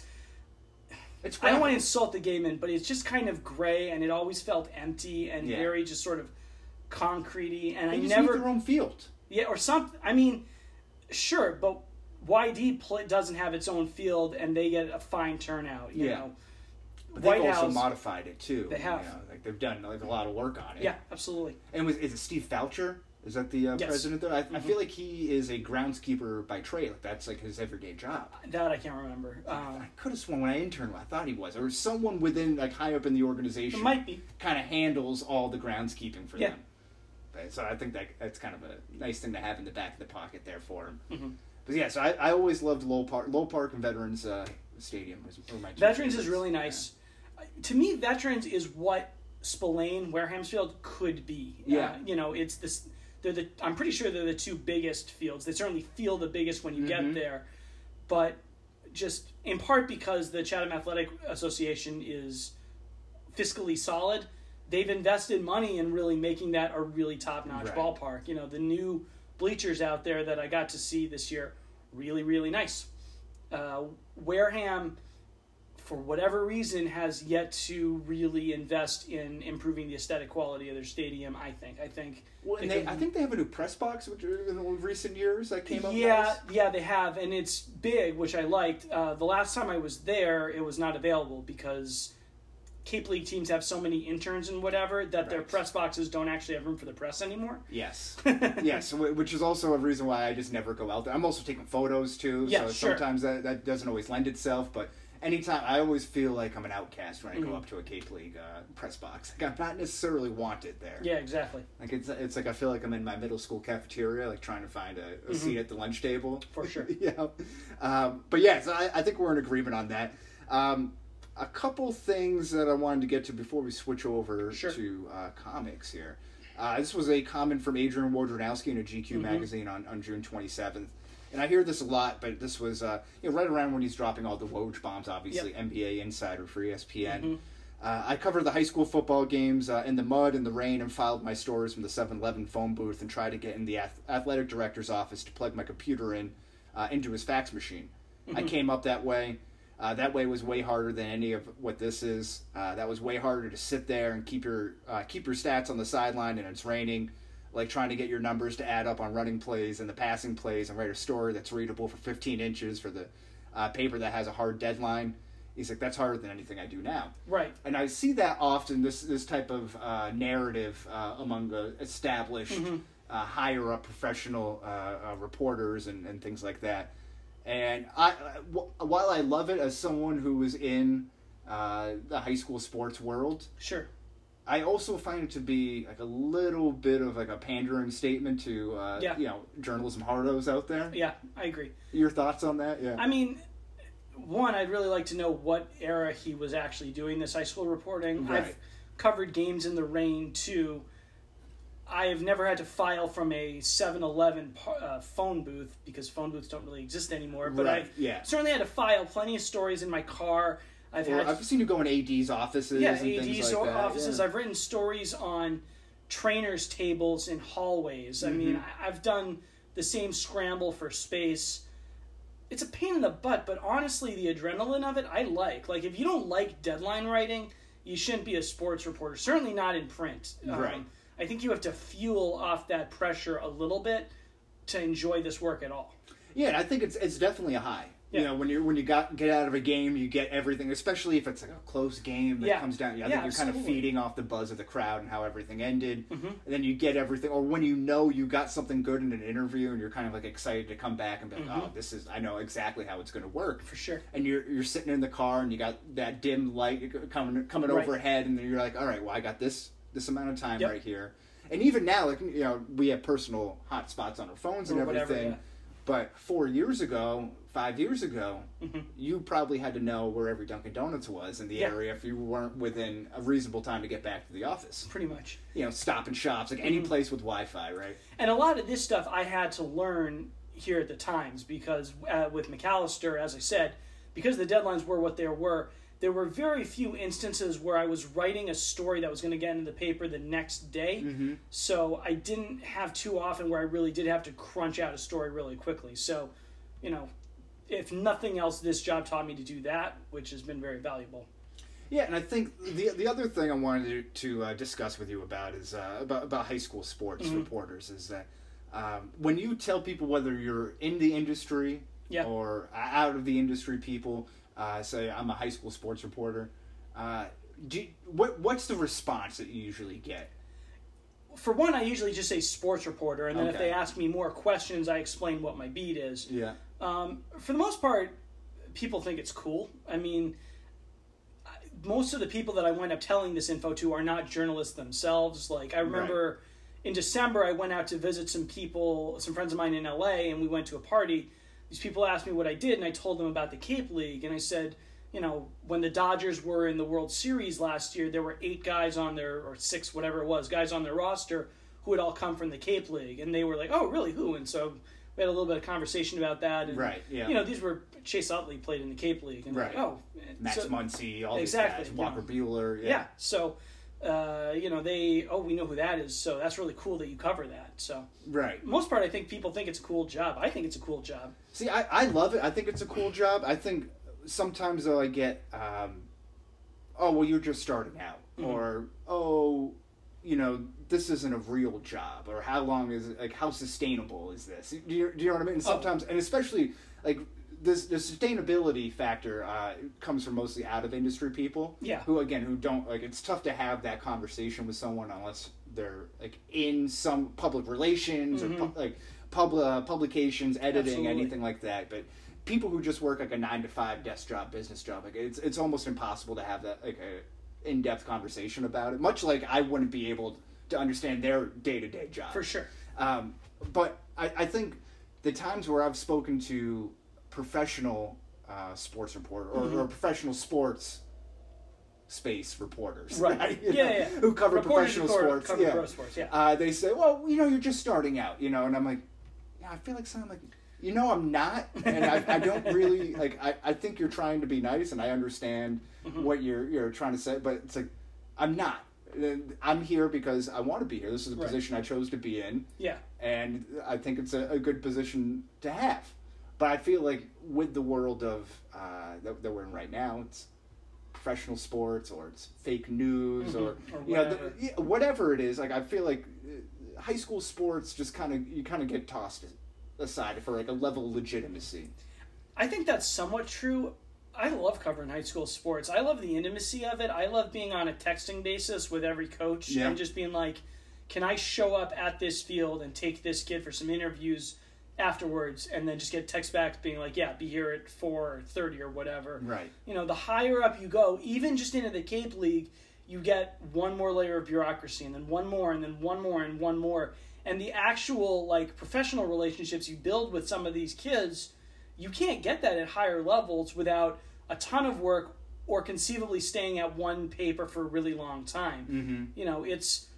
I don't want to insult the Gaiman, but it's just kind of gray, and it always felt empty and very just sort of concretey. And they just need their own field. Yeah, or something. I mean, sure, but YD doesn't have its own field, and they get a fine turnout. You know, but they've also modified it too. They have, like they've done like a lot of work on it. Yeah, absolutely. And is it Steve Foucher? Is that the president there? I feel like he is a groundskeeper by trade. Like that's like his everyday job. That I can't remember. I could have sworn when I interned, I thought he was, or someone within like high up in the organization. It might be. Kind of handles all the groundskeeping for them. But, so I think that's kind of a nice thing to have in the back of the pocket there for him. Mm-hmm. But yeah, so I always loved Lowell Park and Veterans Stadium. Were my two Veterans favorites. is really nice. Yeah. To me, Veterans is what Spillane, Warehamsfield could be. Yeah. It's this. I'm pretty sure they're the two biggest fields. They certainly feel the biggest when you get there, but just in part because the Chatham Athletic Association is fiscally solid, they've invested money in really making that a really top-notch ballpark. The new bleachers out there that I got to see this year, really, really nice. Wareham, for whatever reason, has yet to really invest in improving the aesthetic quality of their stadium. I think. Well, and I think they have a new press box, which in recent years that came up. Yeah, they have, and it's big, which I liked. The last time I was there, it was not available because Cape League teams have so many interns and whatever that their press boxes don't actually have room for the press anymore. Yes, yes, which is also a reason why I just never go out there. I'm also taking photos too, so sometimes that doesn't always lend itself, but. Anytime, I always feel like I'm an outcast when I go up to a Cape League press box. Like, I'm not necessarily wanted there. Yeah, exactly. Like it's like I feel like I'm in my middle school cafeteria, like trying to find a seat at the lunch table. For sure. But yeah, so I think we're in agreement on that. A couple things that I wanted to get to before we switch over to comics here. This was a comment from Adrian Wojnarowski in a GQ magazine on June 27th. And I hear this a lot, but this was right around when he's dropping all the Woj bombs, obviously, NBA Insider for ESPN. I covered the high school football games in the mud and the rain and filed my stories from the 7-Eleven phone booth and tried to get in the athletic director's office to plug my computer into his fax machine. I came up that way. That way was way harder than any of what this is. That was way harder to sit there and keep your stats on the sideline and it's raining. Like trying to get your numbers to add up on running plays and the passing plays and write a story that's readable for 15 inches for the paper that has a hard deadline. He's like, that's harder than anything I do now. Right. And I see that often, this type of narrative among the established, higher up professional reporters and things like that. And while I love it as someone who is in the high school sports world, sure, I also find it to be like a little bit of like a pandering statement to journalism hardos out there. Yeah, I agree. Your thoughts on that? Yeah. I mean, one, I'd really like to know what era he was actually doing this high school reporting. Right. I've covered games in the rain too. I have never had to file from a 7-Eleven phone booth because phone booths don't really exist anymore. But I've certainly had to file plenty of stories in my car. I've seen you go in AD's offices and things like that. Offices. Yeah. I've written stories on trainers' tables in hallways. I mean, I've done the same scramble for space. It's a pain in the butt, but honestly, the adrenaline of it, I like. Like, if you don't like deadline writing, you shouldn't be a sports reporter. Certainly not in print. Right. I think you have to fuel off that pressure a little bit to enjoy this work at all. Yeah, and I think it's definitely a high. Yeah. You know, when you get out of a game, you get everything, especially if it's like a close game that comes down. I think you're kind of feeding off the buzz of the crowd and how everything ended. And then you get everything, or when you got something good in an interview and you're kind of like excited to come back and be like, oh, I know exactly how it's going to work. For sure. And you're sitting in the car and you got that dim light coming overhead and then you're like, all right, well, I got this amount of time right here. And even now, like, you know, we have personal hot spots on our phones and everything. But 4 years ago, 5 years ago, you probably had to know where every Dunkin' Donuts was in the area if you weren't within a reasonable time to get back to the office. Pretty much. Stop and shops, like any place with Wi-Fi, right? And a lot of this stuff I had to learn here at the Times because with Macalester, as I said, because the deadlines were what they were, there were very few instances where I was writing a story that was going to get into the paper the next day. So I didn't have too often where I really did have to crunch out a story really quickly. So, if nothing else, this job taught me to do that, which has been very valuable. Yeah, and I think the other thing I wanted to discuss with you about is about high school sports reporters is that when you tell people whether you're in the industry or out of the industry, people say I'm a high school sports reporter. What's the response that you usually get? For one, I usually just say sports reporter, and then if they ask me more questions, I explain what my beat is. Yeah. For the most part, people think it's cool. I mean, most of the people that I wind up telling this info to are not journalists themselves. Like, I remember in December, I went out to visit some friends of mine in LA, and we went to a party. These people asked me what I did, and I told them about the Cape League, and I said, when the Dodgers were in the World Series last year, there were 8 guys on their, or 6, whatever it was, guys on their roster who had all come from the Cape League. And they were like, oh, really, who? And so we had a little bit of conversation about that. And, these were, Chase Utley played in the Cape League. And like, Max Muncy, all these guys, Walker Buehler. Yeah, so, we know who that is, so that's really cool that you cover that. So, most part, I think people think it's a cool job. I think it's a cool job. See, I love it. I think it's a cool job. I think sometimes though I get, you're just starting out, or this isn't a real job, or how long is it? Like, how sustainable is this? Do you know what I mean? And sometimes, and especially like the sustainability factor comes from mostly out of industry people. Yeah. Who don't like. It's tough to have that conversation with someone unless they're like in some public relations or publications, editing, anything like that. But people who just work like a 9-to-5 desk job, business job, like it's almost impossible to have that like a in-depth conversation about it. Much like I wouldn't be able to understand their day-to-day job. For sure. But I think the times where I've spoken to professional sports reporter or professional sports space reporters, right? Who cover reporters professional sports, pro sports, they say, well, you're just starting out, and I'm like, I feel like something like. I'm not, and I don't really, like, I think you're trying to be nice, and I understand what you're trying to say, but it's like, I'm not. I'm here because I want to be here. This is a position I chose to be in. Yeah. And I think it's a good position to have. But I feel like with the world of that we're in right now, it's professional sports, or it's fake news, or whatever it is. Like, I feel like high school sports just kind of get tossed aside for like a level of legitimacy. I think that's somewhat true. I love covering high school sports. I love the intimacy of it. I love being on a texting basis with every coach and just being like, can I show up at this field and take this kid for some interviews afterwards, and then just get text back being like, yeah, be here at 4:30 or whatever. Right. The higher up you go, even just into the Cape League, you get one more layer of bureaucracy, and then one more, and then one more, and one more. And the actual, like, professional relationships you build with some of these kids, you can't get that at higher levels without a ton of work or conceivably staying at one paper for a really long time. It's,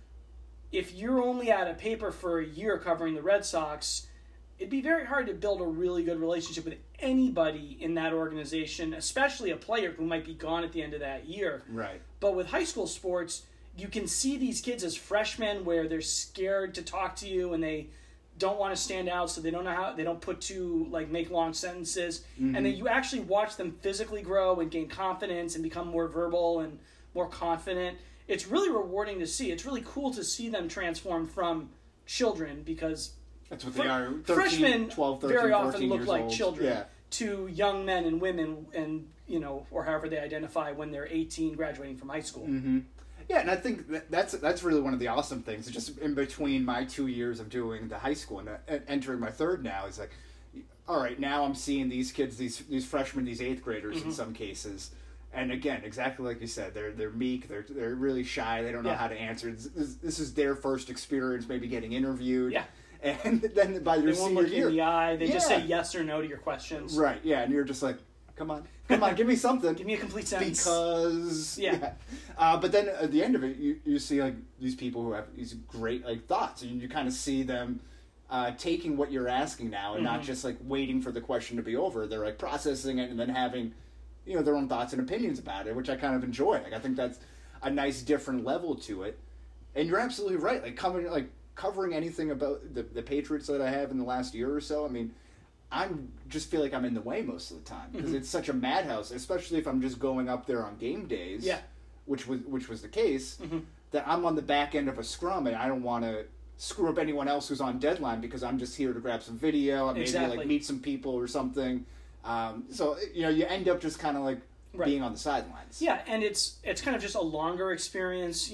if you're only at a paper for a year covering the Red Sox, it'd be very hard to build a really good relationship with anybody in that organization, especially a player who might be gone at the end of that year. Right. But with high school sports, you can see these kids as freshmen where they're scared to talk to you and they don't want to stand out, so they don't know how, they don't make long sentences. And then you actually watch them physically grow and gain confidence and become more verbal and more confident. It's really rewarding to see. It's really cool to see them transform from children, because that's what they are. 13, freshmen 12, 13, very often look like old. children to young men and women, and or however they identify when they're 18, graduating from high school. Yeah, and I think that's really one of the awesome things. Just in between my 2 years of doing the high school and entering my third now, is like, all right, now I'm seeing these kids, these freshmen, these 8th graders in some cases, and again, exactly like you said, they're meek, they're really shy, they don't know how to answer. This is their first experience, maybe getting interviewed. Yeah. And then by your they won't senior look you year, in the eye. They just say yes or no to your questions. Right? Yeah, and you're just like, come on, give me something, give me a complete sentence. Because but then at the end of it, you see like these people who have these great like thoughts, and you kind of see them taking what you're asking now, and not just like waiting for the question to be over. They're like processing it and then having their own thoughts and opinions about it, which I kind of enjoy. Like I think that's a nice different level to it. And you're absolutely right. Like covering anything about the Patriots that I have in the last year or so. I mean, just feel like I'm in the way most of the time because it's such a madhouse, especially if I'm just going up there on game days. Yeah. Which was the case. That I'm on the back end of a scrum and I don't want to screw up anyone else who's on deadline because I'm just here to grab some video and maybe like meet some people or something. So you end up just kind of like being on the sidelines. Yeah, and it's kind of just a longer experience.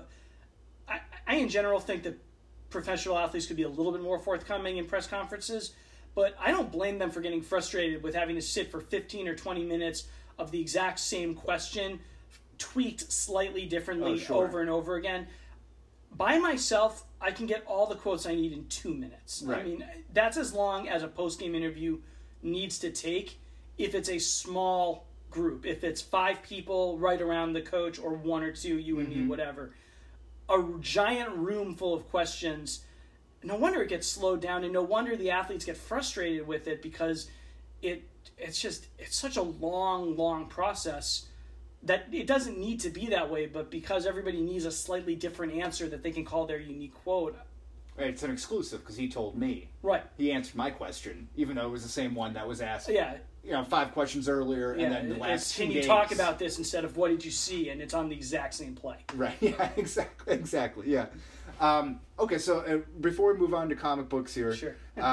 I in general think that professional athletes could be a little bit more forthcoming in press conferences, but I don't blame them for getting frustrated with having to sit for 15 or 20 minutes of the exact same question, tweaked slightly differently over and over again. By myself, I can get all the quotes I need in 2 minutes. Right. I mean, that's as long as a post-game interview needs to take if it's a small group. If it's 5 people right around the coach or 1 or 2, you and me, whatever. A giant room full of questions, no wonder it gets slowed down, and no wonder the athletes get frustrated with it because it's such a long process that it doesn't need to be that way, but because everybody needs a slightly different answer that they can call their unique quote. Right, it's an exclusive because he told me. Right. He answered my question, even though it was the same one that was asked. Yeah. 5 questions earlier, and then the last 2 days. Can you talk about this instead of what did you see? And it's on the exact same play. Right. Yeah. Exactly. Yeah. Okay. So before we move on to comic books here, sure.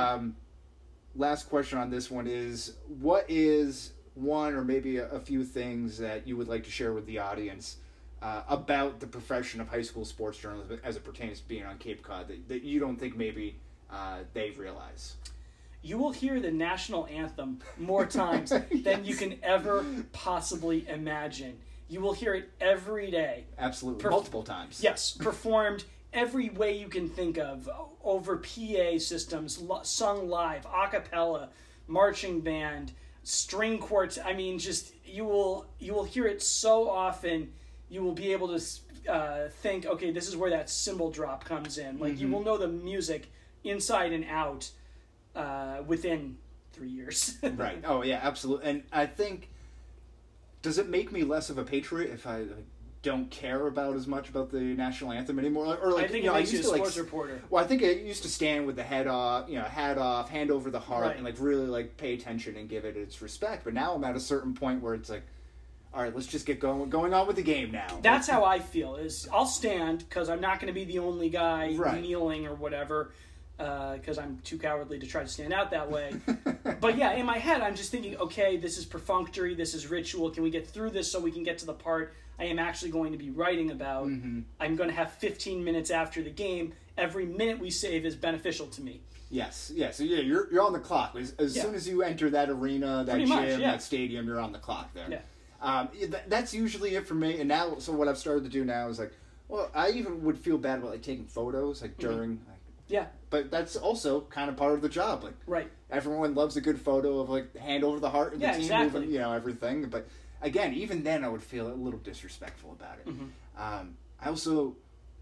Last question on this one is: what is one or maybe a few things that you would like to share with the audience about the profession of high school sports journalism as it pertains to being on Cape Cod that you don't think maybe they realize? You will hear the national anthem more times than you can ever possibly imagine. You will hear it every day. Absolutely. Multiple times. Yes. Performed every way you can think of, over PA systems, sung live, a cappella, marching band, string quartet. I mean, just you will hear it so often. You will be able to think, okay, this is where that cymbal drop comes in. Like you will know the music inside and out within 3 years. Right. Oh yeah, absolutely. And I think, does it make me less of a patriot if I don't care about as much about the national anthem anymore? Or like, I think it makes you a sports reporter. Well, I think I used to stand with the hat off, hand over the heart, and like really like pay attention and give it its respect. But now I'm at a certain point where it's like, all right, let's just get going on with the game now. That's how I feel. Is I'll stand because I'm not going to be the only guy kneeling or whatever. Because I'm too cowardly to try to stand out that way. But yeah, in my head, I'm just thinking, okay, this is perfunctory, this is ritual. Can we get through this so we can get to the part I am actually going to be writing about? I'm going to have 15 minutes after the game. Every minute we save is beneficial to me. Yes. So yeah, you're on the clock. As soon as you enter that arena, that gym, that stadium, you're on the clock there. Yeah. That's usually it for me. And now, so what I've started to do now is like, well, I even would feel bad about like taking photos like during. Yeah. But that's also kind of part of the job. Like, everyone loves a good photo of like hand over the heart and the team moving, everything. But again, even then, I would feel a little disrespectful about it. I also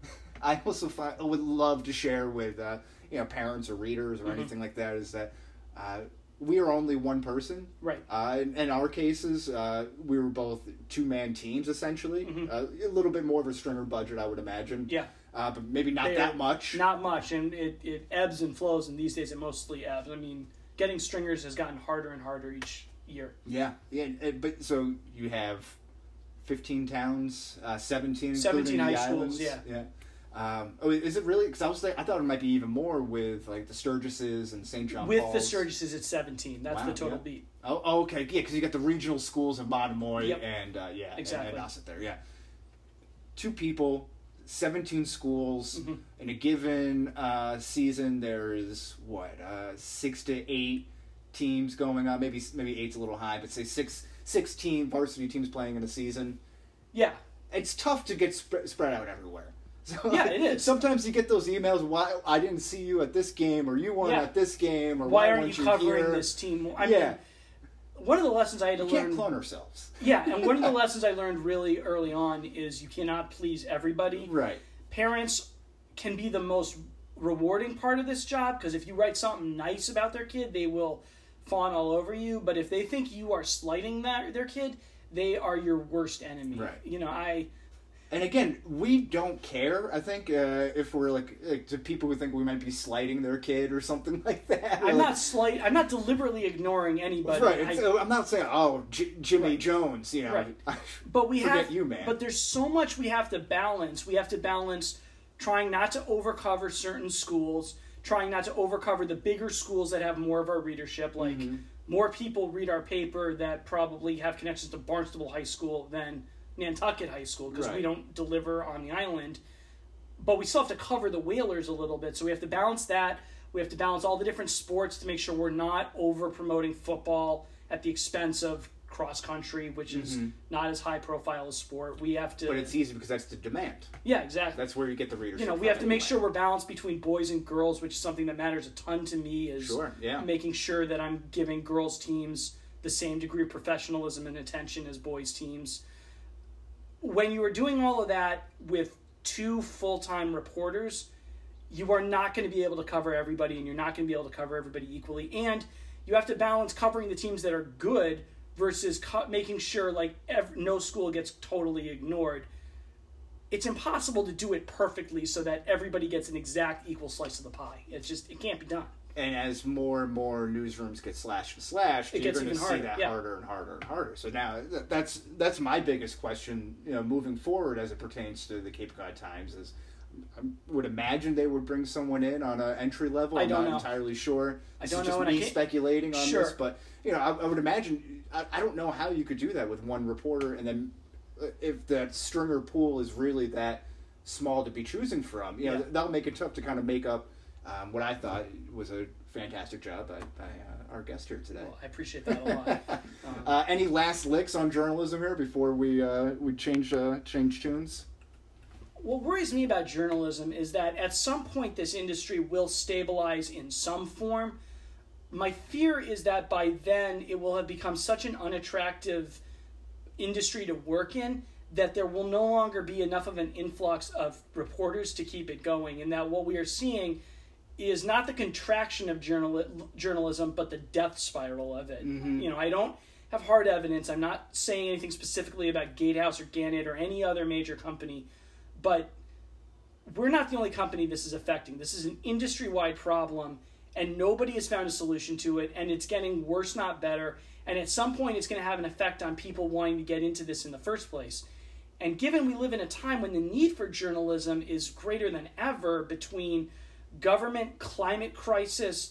would love to share with parents or readers or anything like that is that we are only one person. Right. In our cases, we were both 2-man teams essentially. A little bit more of a stringer budget, I would imagine. Yeah. But maybe not that much. Not much, and it ebbs and flows, and these days it mostly ebbs. I mean, getting stringers has gotten harder and harder each year. Yeah. But so you have 15 towns, 17 high schools. Yeah. Is it really? Because I thought it might be even more with like the Sturgises and St. John Paul's. With the Sturgises, it's 17. That's the total beat. Oh, okay. Yeah, because you got the regional schools in Monomoy and exactly. and Nauset there. Yeah. 2 people. 17 schools in a given season. There is 6 to 8 teams going on. Maybe 8's a little high, but say 6 varsity teams playing in a season. Yeah, it's tough to get spread out everywhere. So, yeah, it is. Sometimes you get those emails, why I didn't see you at this game, or you weren't at this game, or why aren't aren't you covering here? this team? I mean, one of the lessons I had to learn... We can't clone ourselves. Yeah, and one of the lessons I learned really early on is you cannot please everybody. Right. Parents can be the most rewarding part of this job, because if you write something nice about their kid, they will fawn all over you. But if they think you are slighting their kid, they are your worst enemy. Right. You know, And again, we don't care, I think, if we're like to people who think we might be slighting their kid or something like that. I'm not deliberately ignoring anybody. Right. I'm not saying, Jimmy right. Jones, you know. Right. But we forget you, man. But there's so much we have to balance. We have to balance trying not to overcover certain schools, trying not to overcover the bigger schools that have more of our readership. Like, more people read our paper that probably have connections to Barnstable High School than Nantucket High School, because we don't deliver on the island. But we still have to cover the Whalers a little bit, so we have to balance that. We have to balance all the different sports to make sure we're not over-promoting football at the expense of cross-country, which is not as high-profile a sport. We have to... But it's easy because that's the demand. Yeah, exactly. That's where you get the readership. You know, we have to make sure we're balanced between boys and girls, which is something that matters a ton to me, is making sure that I'm giving girls' teams the same degree of professionalism and attention as boys' teams. When you are doing all of that with 2 full-time reporters, you are not going to be able to cover everybody, and you're not going to be able to cover everybody equally. And you have to balance covering the teams that are good versus making sure like no school gets totally ignored. It's impossible to do it perfectly so that everybody gets an exact equal slice of the pie. It can't be done. And as more and more newsrooms get slashed, you're going to see that harder and harder and harder. So now that's my biggest question, moving forward as it pertains to the Cape Cod Times. Is I would imagine they would bring someone in on an entry level. I'm not entirely sure. I don't know. Just me speculating on this, but I would imagine. I don't know how you could do that with one reporter, and then if that stringer pool is really that small to be choosing from, that'll make it tough to kind of make up. What I thought was a fantastic job by our guest here today. Well, I appreciate that a lot. Any last licks on journalism here before we change tunes? What worries me about journalism is that at some point this industry will stabilize in some form. My fear is that by then it will have become such an unattractive industry to work in that there will no longer be enough of an influx of reporters to keep it going, and that what we are seeing is not the contraction of journalism, but the death spiral of it. I don't have hard evidence. I'm not saying anything specifically about Gatehouse or Gannett or any other major company, but we're not the only company this is affecting. This is an industry-wide problem, and nobody has found a solution to it, and it's getting worse, not better. And at some point, it's going to have an effect on people wanting to get into this in the first place. And given we live in a time when the need for journalism is greater than ever between government, climate crisis,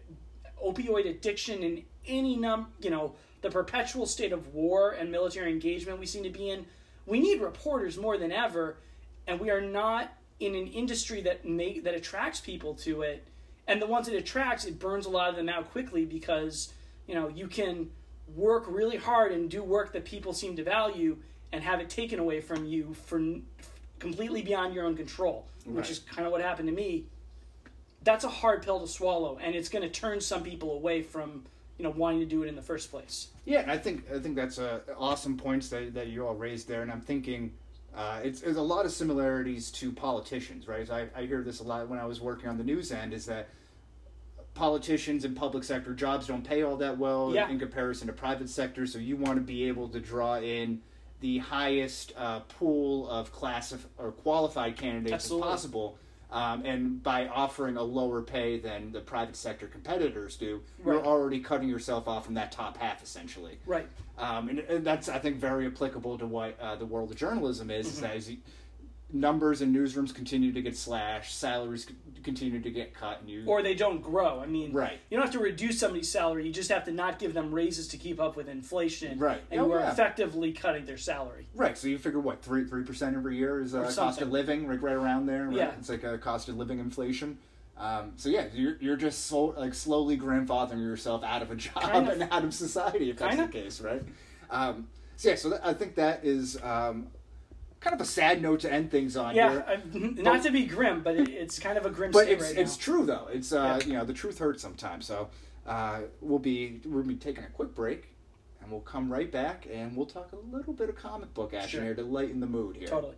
opioid addiction, and any the perpetual state of war and military engagement we seem to be in, we need reporters more than ever, and we are not in an industry that attracts people to it. And the ones it attracts, it burns a lot of them out quickly because you can work really hard and do work that people seem to value and have it taken away from you for completely beyond your own control, which is kind of what happened to me. That's a hard pill to swallow, and it's going to turn some people away from wanting to do it in the first place. Yeah, and I think that's awesome points that you all raised there, and I'm thinking it's a lot of similarities to politicians, right? I hear this a lot when I was working on the news end, is that politicians and public sector jobs don't pay all that well in comparison to private sector, so you want to be able to draw in the highest pool of qualified candidates as possible. And by offering a lower pay than the private sector competitors do, you're already cutting yourself off from that top half, essentially. Right. And that's, I think, very applicable to what the world of journalism is. Is that as numbers in newsrooms continue to get slashed, salaries continue to get cut, or they don't grow. I mean, you don't have to reduce somebody's salary. You just have to not give them raises to keep up with inflation. Right. And you are effectively cutting their salary. Right. So you figure, what, 3% every year is cost of living, right around there? Right? Yeah. It's like a cost of living inflation. So yeah, you're just slowly grandfathering yourself out of a job and out of society, if that's the case, right? So I think that is kind of a sad note to end things on yeah, here. Not to be grim, but it's kind of a grim but state right now. It's true, though. It's, you know, the truth hurts sometimes. So we'll be taking a quick break, and we'll come right back, and we'll talk a little bit of comic book action here to lighten the mood here. Totally.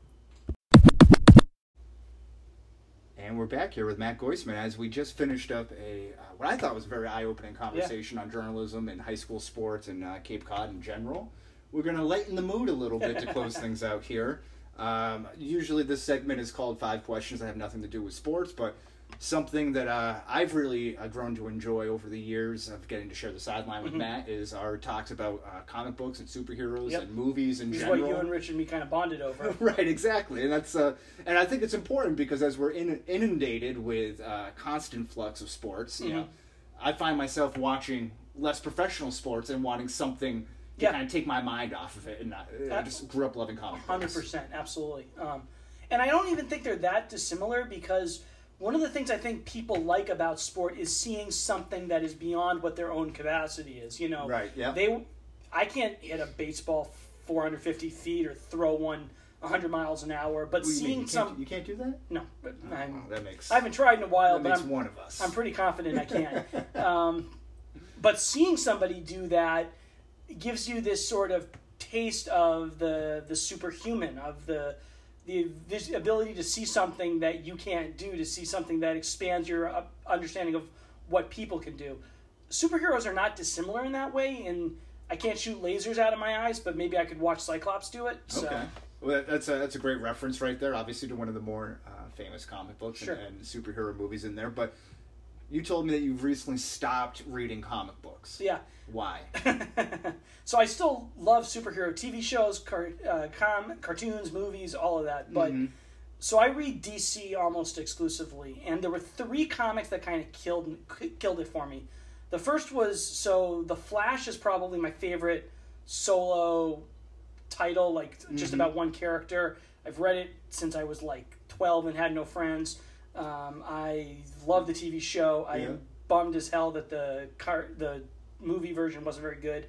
And we're back here with Matt Goisman as we just finished up what I thought was a very eye-opening conversation on journalism and high school sports and Cape Cod in general. We're going to lighten the mood a little bit to close things out here. Usually this segment is called 5 Questions that have nothing to do with sports, but something that I've really grown to enjoy over the years of getting to share the sideline with Matt is our talks about comic books and superheroes and movies in general. This is what you and Rich and me kind of bonded over. Right, exactly. And that's and I think it's important because as we're inundated with constant flux of sports, you know, I find myself watching less professional sports and wanting something to kind of take my mind off of it. And I just grew up loving comic books. 100%, absolutely. And I don't even think they're that dissimilar because one of the things I think people like about sport is seeing something that is beyond what their own capacity is. You know, right? Yeah. I can't hit a baseball 450 feet or throw one 100 miles an hour, but seeing you can't do that. No, but I haven't tried in a while. That but makes I'm one of us. I'm pretty confident I can. But seeing somebody do that gives you this sort of taste of the superhuman, of the ability to see something that you can't do, to see something that expands your understanding of what people can do. Superheroes are not dissimilar in that way, and I can't shoot lasers out of my eyes, but maybe I could watch Cyclops do it. So. Okay. Well, that's a great reference right there, obviously, to one of the more famous comic books and superhero movies in there. But you told me that you've recently stopped reading comic books. Yeah. Why? So I still love superhero TV shows, cartoons, movies, all of that. But so I read DC almost exclusively, and there were 3 comics that kind of killed it for me. The first was The Flash is probably my favorite solo title, like just about one character. I've read it since I was like 12 and had no friends. I love the TV show. I am bummed as hell that the movie version wasn't very good.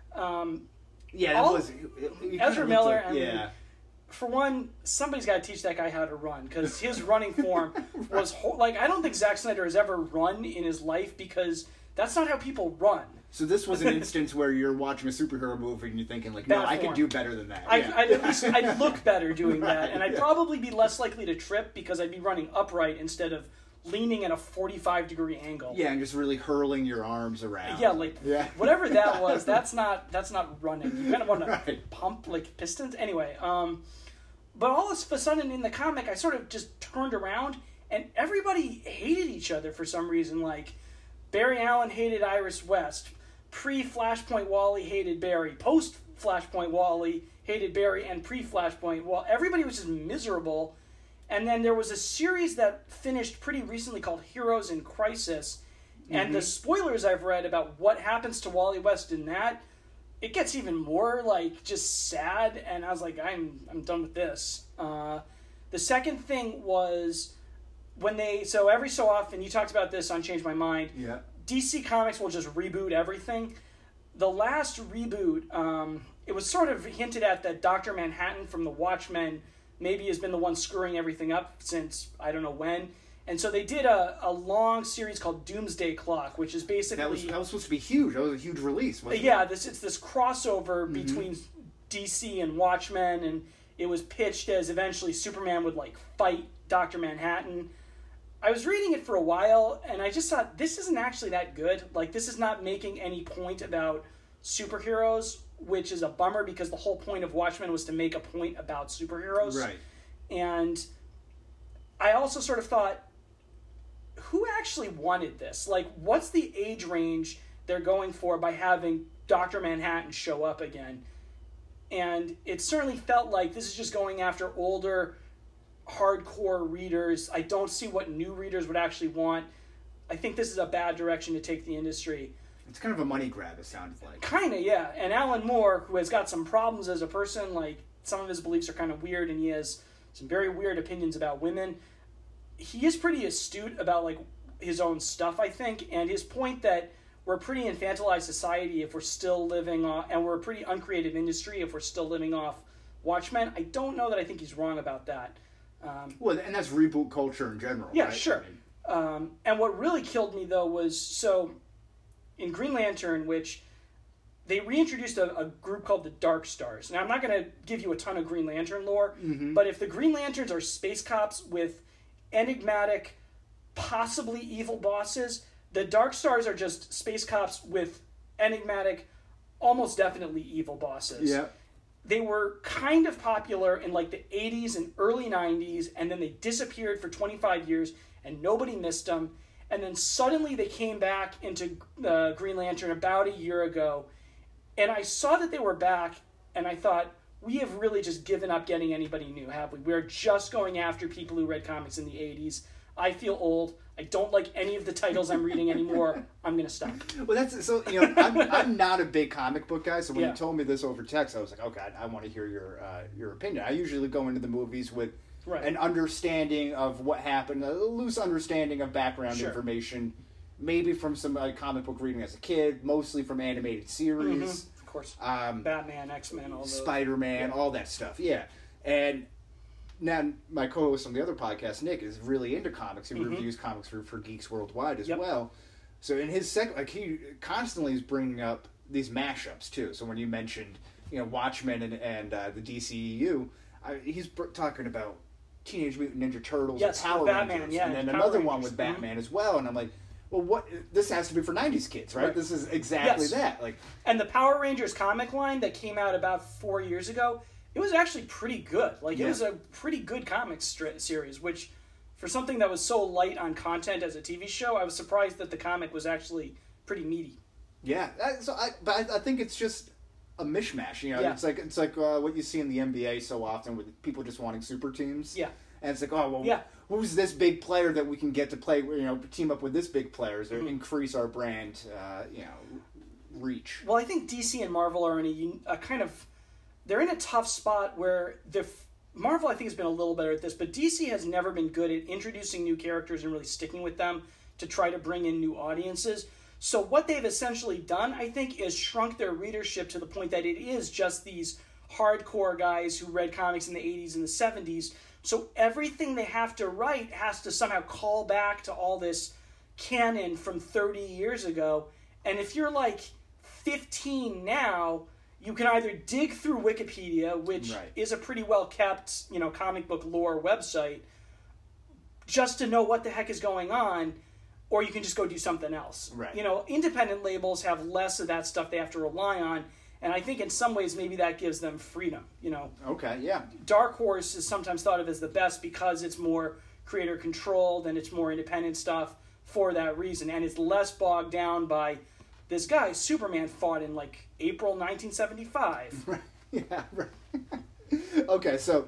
Ezra Miller. I mean, for one, somebody's got to teach that guy how to run because his running form was I don't think Zack Snyder has ever run in his life because that's not how people run. So this was an instance where you're watching a superhero movie and you're thinking like, no, I could do better than that. I'd look better doing that, and I'd probably be less likely to trip because I'd be running upright instead of leaning at a 45-degree angle. Yeah, and just really hurling your arms around. Yeah, whatever that was, that's not running. You kind of want to pump like pistons. Anyway, but all of a sudden in the comic, I sort of just turned around and everybody hated each other for some reason. Like Barry Allen hated Iris West. Pre-Flashpoint Wally hated Barry. Post-Flashpoint Wally hated Barry, and pre-Flashpoint, everybody was just miserable. And then there was a series that finished pretty recently called Heroes in Crisis. And the spoilers I've read about what happens to Wally West in that, it gets even more just sad. And I was like, I'm done with this. The second thing was when so every so often, you talked about this on Change My Mind. Yeah. DC Comics will just reboot everything. The last reboot, it was sort of hinted at that Dr. Manhattan from the Watchmen maybe has been the one screwing everything up since I don't know when. And so they did a long series called Doomsday Clock, which is basically... That was supposed to be huge. That was a huge release, wasn't it? Yeah, it's this crossover between DC and Watchmen, and it was pitched as eventually Superman would fight Dr. Manhattan. I was reading it for a while, and I just thought, this isn't actually that good. This is not making any point about superheroes, which is a bummer because the whole point of Watchmen was to make a point about superheroes. Right. And I also sort of thought, who actually wanted this? What's the age range they're going for by having Dr. Manhattan show up again? And it certainly felt like this is just going after older, hardcore readers. I don't see what new readers would actually want. I think this is a bad direction to take the industry. It's kind of a money grab, it sounds like. Kind of, yeah. And Alan Moore, who has got some problems as a person, some of his beliefs are kind of weird, and he has some very weird opinions about women. He is pretty astute about, his own stuff, I think, and his point that we're a pretty infantilized society if we're still living off, and we're a pretty uncreative industry if we're still living off, Watchmen. I don't know that I think he's wrong about that. Well, and that's reboot culture in general. Yeah, right? sure. And what really killed me, though, was so in Green Lantern, which they reintroduced a group called the Dark Stars. Now, I'm not going to give you a ton of Green Lantern lore, but if the Green Lanterns are space cops with enigmatic, possibly evil bosses, the Dark Stars are just space cops with enigmatic, almost definitely evil bosses. Yeah. They were kind of popular in like the 80s and early 90s, and then they disappeared for 25 years, and nobody missed them. And then suddenly they came back into Green Lantern about a year ago, and I saw that they were back, and I thought, we have really just given up getting anybody new, have we? We're just going after people who read comics in the 80s. I feel old. I don't like any of the titles I'm reading anymore. I'm going to stop. Well, that's so. I'm not a big comic book guy. So when you told me this over text, I was like, okay, I want to hear your opinion. I usually go into the movies with an understanding of what happened, a loose understanding of background information, maybe from some comic book reading as a kid, mostly from animated series. Of course. Batman, X-Men, all those. Spider-Man, all that stuff. Yeah, and. Now, my co-host on the other podcast, Nick, is really into comics. He reviews comics for Geeks Worldwide as well. So in his he constantly is bringing up these mashups too. So when you mentioned, Watchmen and the DCEU, he's talking about Teenage Mutant Ninja Turtles, and Power Rangers, and then another one with Batman as well. And I'm like, well, what? This has to be for '90s kids, right? This is exactly that. And the Power Rangers comic line that came out about 4 years ago. It was actually pretty good. It was a pretty good comic series, which, for something that was so light on content as a TV show, I was surprised that the comic was actually pretty meaty. Yeah, but I think it's just a mishmash. It's like what you see in the NBA so often with people just wanting super teams. Yeah, and it's like, who's this big player that we can get to play? Team up with this big player to increase our brand, reach. Well, I think DC and Marvel are in a kind of. They're in a tough spot where Marvel, I think, has been a little better at this, but DC has never been good at introducing new characters and really sticking with them to try to bring in new audiences. So what they've essentially done, I think, is shrunk their readership to the point that it is just these hardcore guys who read comics in the 80s and the 70s. So everything they have to write has to somehow call back to all this canon from 30 years ago. And if you're like 15 now, you can either dig through Wikipedia, which is a pretty well-kept, comic book lore website, just to know what the heck is going on, or you can just go do something else. Right. Independent labels have less of that stuff they have to rely on, and I think in some ways maybe that gives them freedom. Okay, yeah. Dark Horse is sometimes thought of as the best because it's more creator-controlled and it's more independent stuff for that reason, and it's less bogged down by this guy, Superman, fought in April 1975. Right. Yeah, right. Okay, so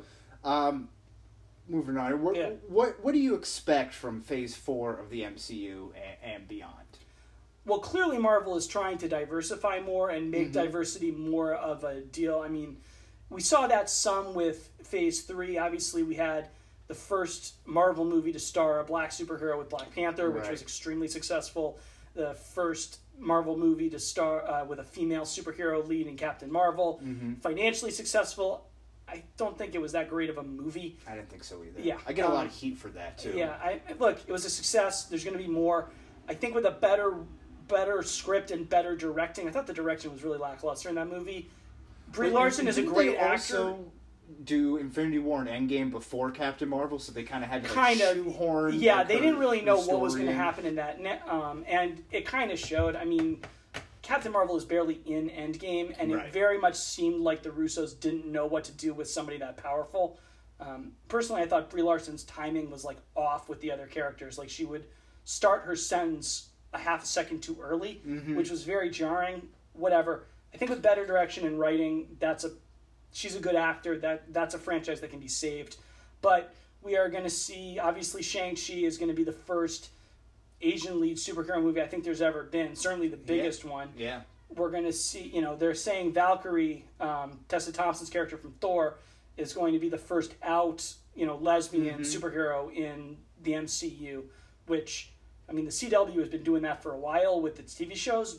moving on. What do you expect from Phase 4 of the MCU and beyond? Well, clearly Marvel is trying to diversify more and make diversity more of a deal. I mean, we saw that some with Phase 3. Obviously, we had the first Marvel movie to star a black superhero with Black Panther, which was extremely successful. The first Marvel movie to star with a female superhero lead in Captain Marvel. Financially successful. I don't think it was that great of a movie. I didn't think so either. Yeah, I get a lot of heat for that too. Yeah, look, it was a success. There's going to be more. I think with a better script and better directing. I thought the direction was really lackluster in that movie. Brie Larson is a great actor. Do Infinity War and Endgame before Captain Marvel, so they kind of had to shoehorn. Yeah, they didn't really know what was going to happen in that, and it kind of showed. I mean, Captain Marvel is barely in Endgame, and it very much seemed like the Russos didn't know what to do with somebody that powerful. Personally, I thought Brie Larson's timing was off with the other characters. She would start her sentence a half a second too early, which was very jarring. Whatever. I think with better direction and writing, she's a good actor. That's a franchise that can be saved. But we are going to see, obviously, Shang-Chi is going to be the first Asian lead superhero movie I think there's ever been. Certainly the biggest one. Yeah. We're going to see, they're saying Valkyrie, Tessa Thompson's character from Thor, is going to be the first out, lesbian superhero in the MCU, which, I mean, the CW has been doing that for a while with its TV shows, but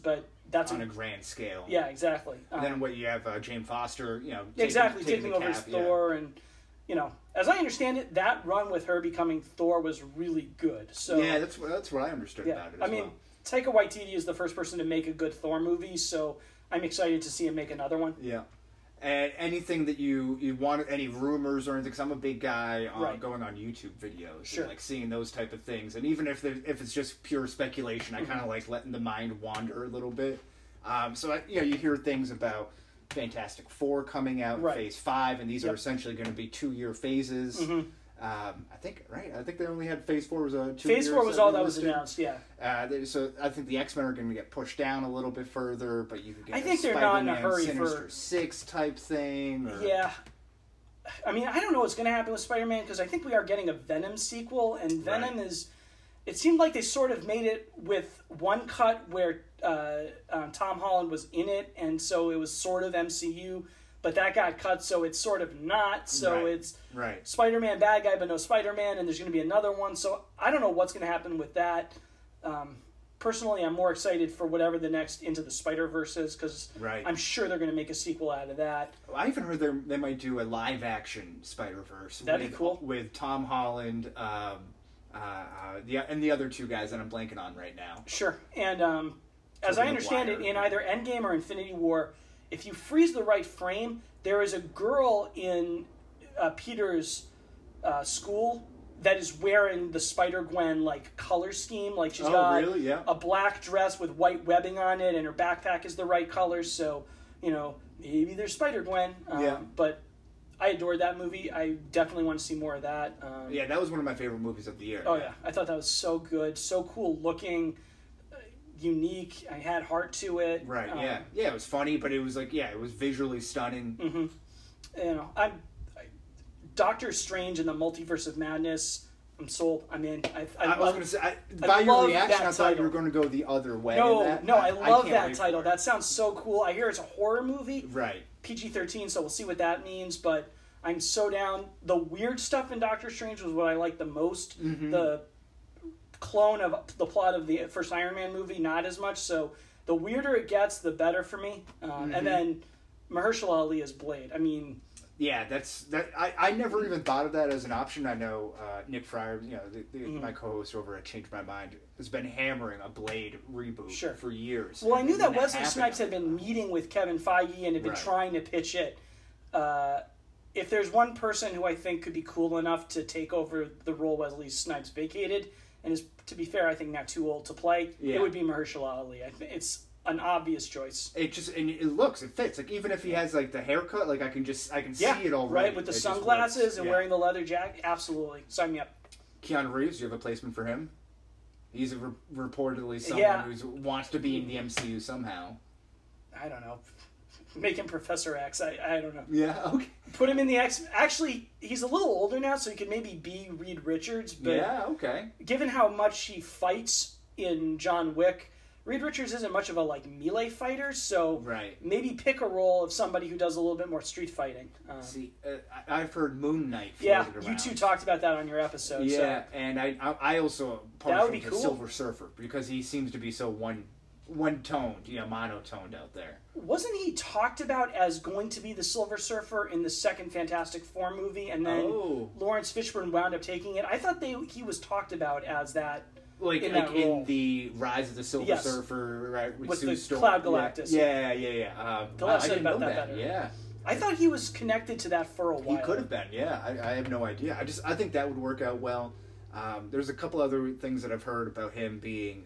that's on a grand scale. Yeah, exactly. And then what you have Jane Foster, taking over as Thor, and as I understand it, that run with her becoming Thor was really good. So yeah, that's what I understood about it. I mean, Taika Waititi is the first person to make a good Thor movie, so I'm excited to see him make another one. Yeah. And anything that you want, any rumors or anything, because I'm a big guy on going on YouTube videos, and like seeing those type of things. And even if it's just pure speculation, I kind of like letting the mind wander a little bit. So you hear things about Fantastic Four coming out in Phase 5, and these are essentially going to be 2-year phases. Mm-hmm. I think they only had Phase 4 was 2 years. Phase 4 was all that was announced, yeah. So I think the X-Men are going to get pushed down a little bit further, but you could get I think they're not in a hurry Sinister for 6 type thing. Or... Yeah. I mean, I don't know what's going to happen with Spider-Man, because I think we are getting a Venom sequel, and Venom is... It seemed like they sort of made it with one cut where Tom Holland was in it, and so it was sort of MCU, but that got cut, so it's sort of not. So it's Spider-Man bad guy, but no Spider-Man, and there's going to be another one. So I don't know what's going to happen with that. Personally, I'm more excited for whatever the next Into the Spider-Verse is, because I'm sure they're going to make a sequel out of that. I even heard they might do a live-action Spider-Verse. That'd be cool. With Tom Holland, and the other 2 guys that I'm blanking on right now. Sure. And as I understand it, in either Endgame or Infinity War, if you freeze the right frame, there is a girl in Peter's school that is wearing the Spider-Gwen color scheme. Like she's got a black dress with white webbing on it, and her backpack is the right color. So maybe there's Spider-Gwen. But I adored that movie. I definitely want to see more of that. That was one of my favorite movies of the year. Oh yeah, I thought that was so good, so cool looking. Unique. I had heart to it. Right. It was funny, but it was it was visually stunning. Mm-hmm. I'm Doctor Strange and the Multiverse of Madness. I'm sold. I'm in. I was going to say, by your reaction, I thought you were going to go the other way. No, I love that title. That sounds so cool. I hear it's a horror movie. Right. PG-13, so we'll see what that means. But I'm so down. The weird stuff in Doctor Strange was what I liked the most. Mm-hmm. The clone of the plot of the first Iron Man movie, not as much. So the weirder it gets, the better for me. And then Mahershala Ali as Blade. I mean, I never even thought of that as an option. I know Nick Fryer, my co-host over at Change My Mind, has been hammering a Blade reboot for years. Well, I knew that Wesley Snipes had been meeting with Kevin Feige and had been trying to pitch it. If there's one person who I think could be cool enough to take over the role Wesley Snipes vacated, and is, to be fair, I think not too old to play, it would be Mahershala Ali. I think it's an obvious choice. It fits. Even if he has the haircut, I can see it already. Right, with the sunglasses and wearing the leather jacket. Absolutely. Sign me up. Keanu Reeves, do you have a placement for him? He's reportedly someone who wants to be in the MCU somehow. I don't know. Make him Professor X. I don't know. Yeah, okay. Put him in the X. Actually, he's a little older now, so he could maybe be Reed Richards. But yeah, okay. Given how much he fights in John Wick, Reed Richards isn't much of a melee fighter, so maybe pick a role of somebody who does a little bit more street fighting. I've heard Moon Knight. Yeah, you two talked about that on your episode. Yeah, and I also partial to Silver Surfer because he seems to be so one-toned, monotoned out there. Wasn't he talked about as going to be the Silver Surfer in the second Fantastic Four movie, and then Lawrence Fishburne wound up taking it? I thought he was talked about as that. In the Rise of the Silver Surfer, right? With the Cloud Galactus. Yeah. I didn't know that better. Yeah. I thought he was connected to that for a while. He could have been, yeah. I have no idea. I think that would work out well. There's a couple other things that I've heard about him being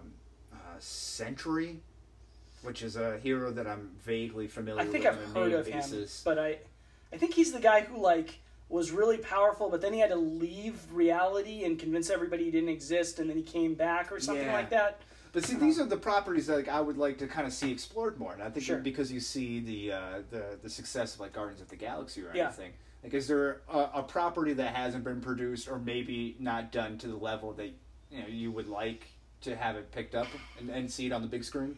Sentry, which is a hero that I'm vaguely familiar with. I think I've heard of him, but I think he's the guy who was really powerful, but then he had to leave reality and convince everybody he didn't exist, and then he came back or something like that. But see, these are the properties that I would like to kind of see explored more, and I think because you see the success of Guardians of the Galaxy or anything, is there a property that hasn't been produced or maybe not done to the level that you would like to have it picked up and see it on the big screen?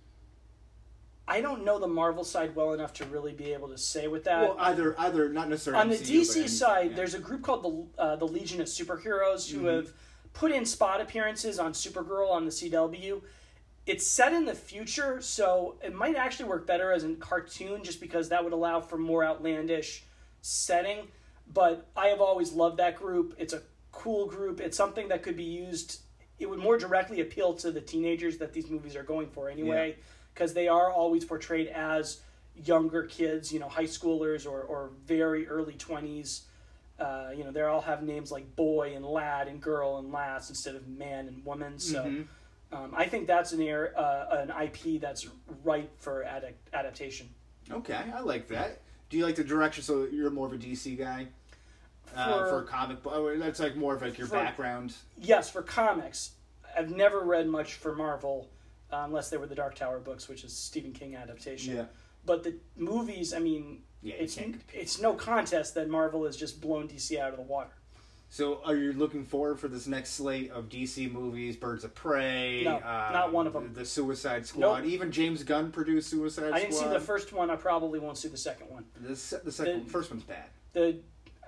I don't know the Marvel side well enough to really be able to say with that. Well, either not necessarily on the DC side. There's a group called the Legion of Superheroes who have put in spot appearances on Supergirl on the CW. It's set in the future, so it might actually work better as a cartoon just because that would allow for more outlandish setting. But I have always loved that group. It's a cool group. It's something that could be used. It would more directly appeal to the teenagers that these movies are going for anyway, because they are always portrayed as younger kids, high schoolers or very early 20s. They all have names like boy and lad and girl and lass instead of man and woman. So I think that's an IP that's ripe for adaptation. Okay, I like that. Do you like the direction? So you're more of a DC guy for comic book. That's like more of like your background. Yes, for comics, I've never read much for Marvel, unless they were the Dark Tower books, which is Stephen King adaptation. Yeah. But the movies, I mean, it's no contest that Marvel has just blown DC out of the water. So are you looking forward for this next slate of DC movies, Birds of Prey? No, not one of them. The Suicide Squad. Nope. Even James Gunn produced Suicide Squad. I didn't see the first one. I probably won't see the second one. First one's bad.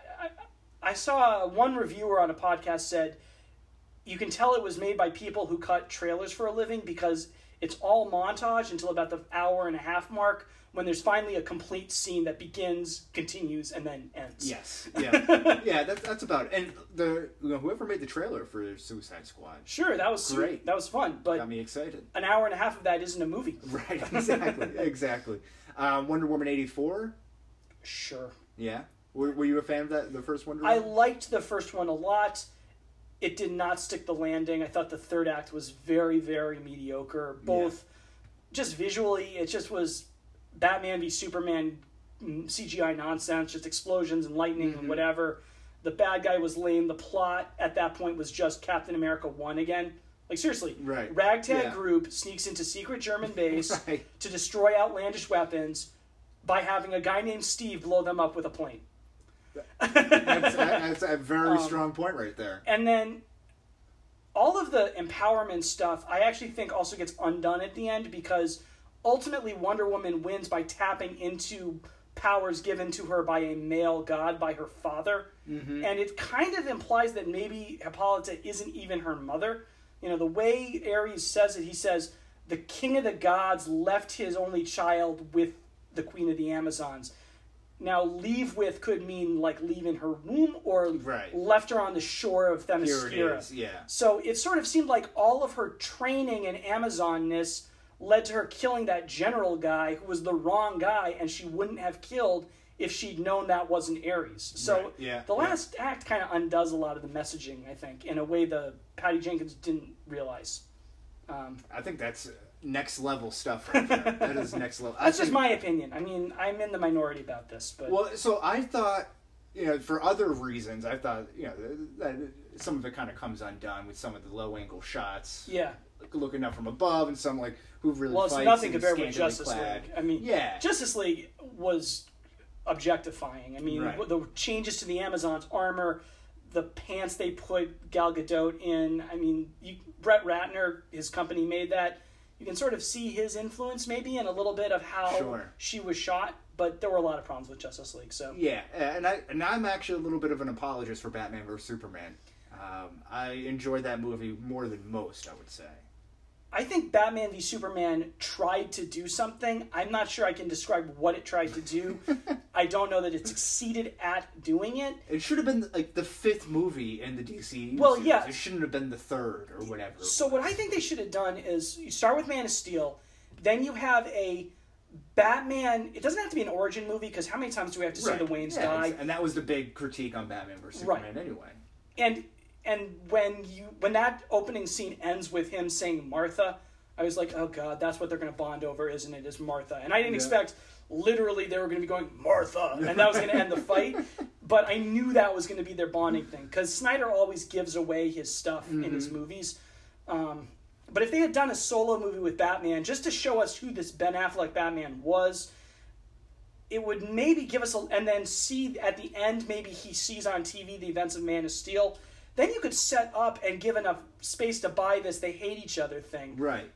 I saw one reviewer on a podcast said, you can tell it was made by people who cut trailers for a living because it's all montage until about the hour and a half mark, when there's finally a complete scene that begins, continues, and then ends. Yes, yeah, yeah. That's about it. And whoever made the trailer for Suicide Squad, sure, that was great. That was fun, but got me excited. An hour and a half of that isn't a movie, right? Exactly. Wonder Woman 84. Sure. Yeah. Were you a fan of that? The first Wonder Woman? I liked the first one a lot. It did not stick the landing. I thought the third act was very, very mediocre. Both, just visually, it just was Batman v Superman CGI nonsense, just explosions and lightning and whatever. The bad guy was lame. The plot at that point was just Captain America 1 again. Like, seriously. Right. Ragtag group sneaks into secret German base to destroy outlandish weapons by having a guy named Steve blow them up with a plane. That's a very strong point right there. And then all of the empowerment stuff, I actually think also gets undone at the end because ultimately Wonder Woman wins by tapping into powers given to her by a male god, by her father. And it kind of implies that maybe Hippolyta isn't even her mother. The way Ares says it, he says, the king of the gods left his only child with the queen of the Amazons. Now, leave with could mean like leave in her womb or left her on the shore of Themyscira. So it sort of seemed like all of her training and Amazonness led to her killing that general guy who was the wrong guy, and she wouldn't have killed if she'd known that wasn't Ares. So the last act kind of undoes a lot of the messaging, I think, in a way the Patty Jenkins didn't realize. I think that's next level stuff right there. That is next level. That's just my opinion. I mean, I'm in the minority about this. But well, so I thought, for other reasons, I thought, that some of it kind of comes undone with some of the low angle shots. Yeah. Looking up from above and some like who really fights. Well, it's nothing compared with Justice League. I mean, yeah. Justice League was objectifying. I mean, the changes to the Amazon's armor, the pants they put Gal Gadot in. I mean, Brett Ratner, his company made that. You can sort of see his influence maybe in a little bit of how she was shot, but there were a lot of problems with Justice League. So yeah, and I'm actually a little bit of an apologist for Batman vs Superman. I enjoyed that movie more than most, I would say. I think Batman v Superman tried to do something. I'm not sure I can describe what it tried to do. I don't know that it succeeded at doing it. It should have been like the 5th movie in the DC series. Yeah. It shouldn't have been the 3rd or whatever. So what I think they should have done is you start with Man of Steel, then you have a Batman. It doesn't have to be an origin movie because how many times do we have to see the Waynes die? And that was the big critique on Batman vs Superman anyway. And when that opening scene ends with him saying Martha, I was like, oh God, that's what they're going to bond over, isn't it? Is Martha. And I didn't expect literally they were going to be going, Martha, and that was going to end the fight. But I knew that was going to be their bonding thing, because Snyder always gives away his stuff in his movies. But if they had done a solo movie with Batman, just to show us who this Ben Affleck Batman was, it would maybe give us and then see at the end, maybe he sees on TV the events of Man of Steel. Then you could set up and give enough space to buy this they hate each other thing. Right.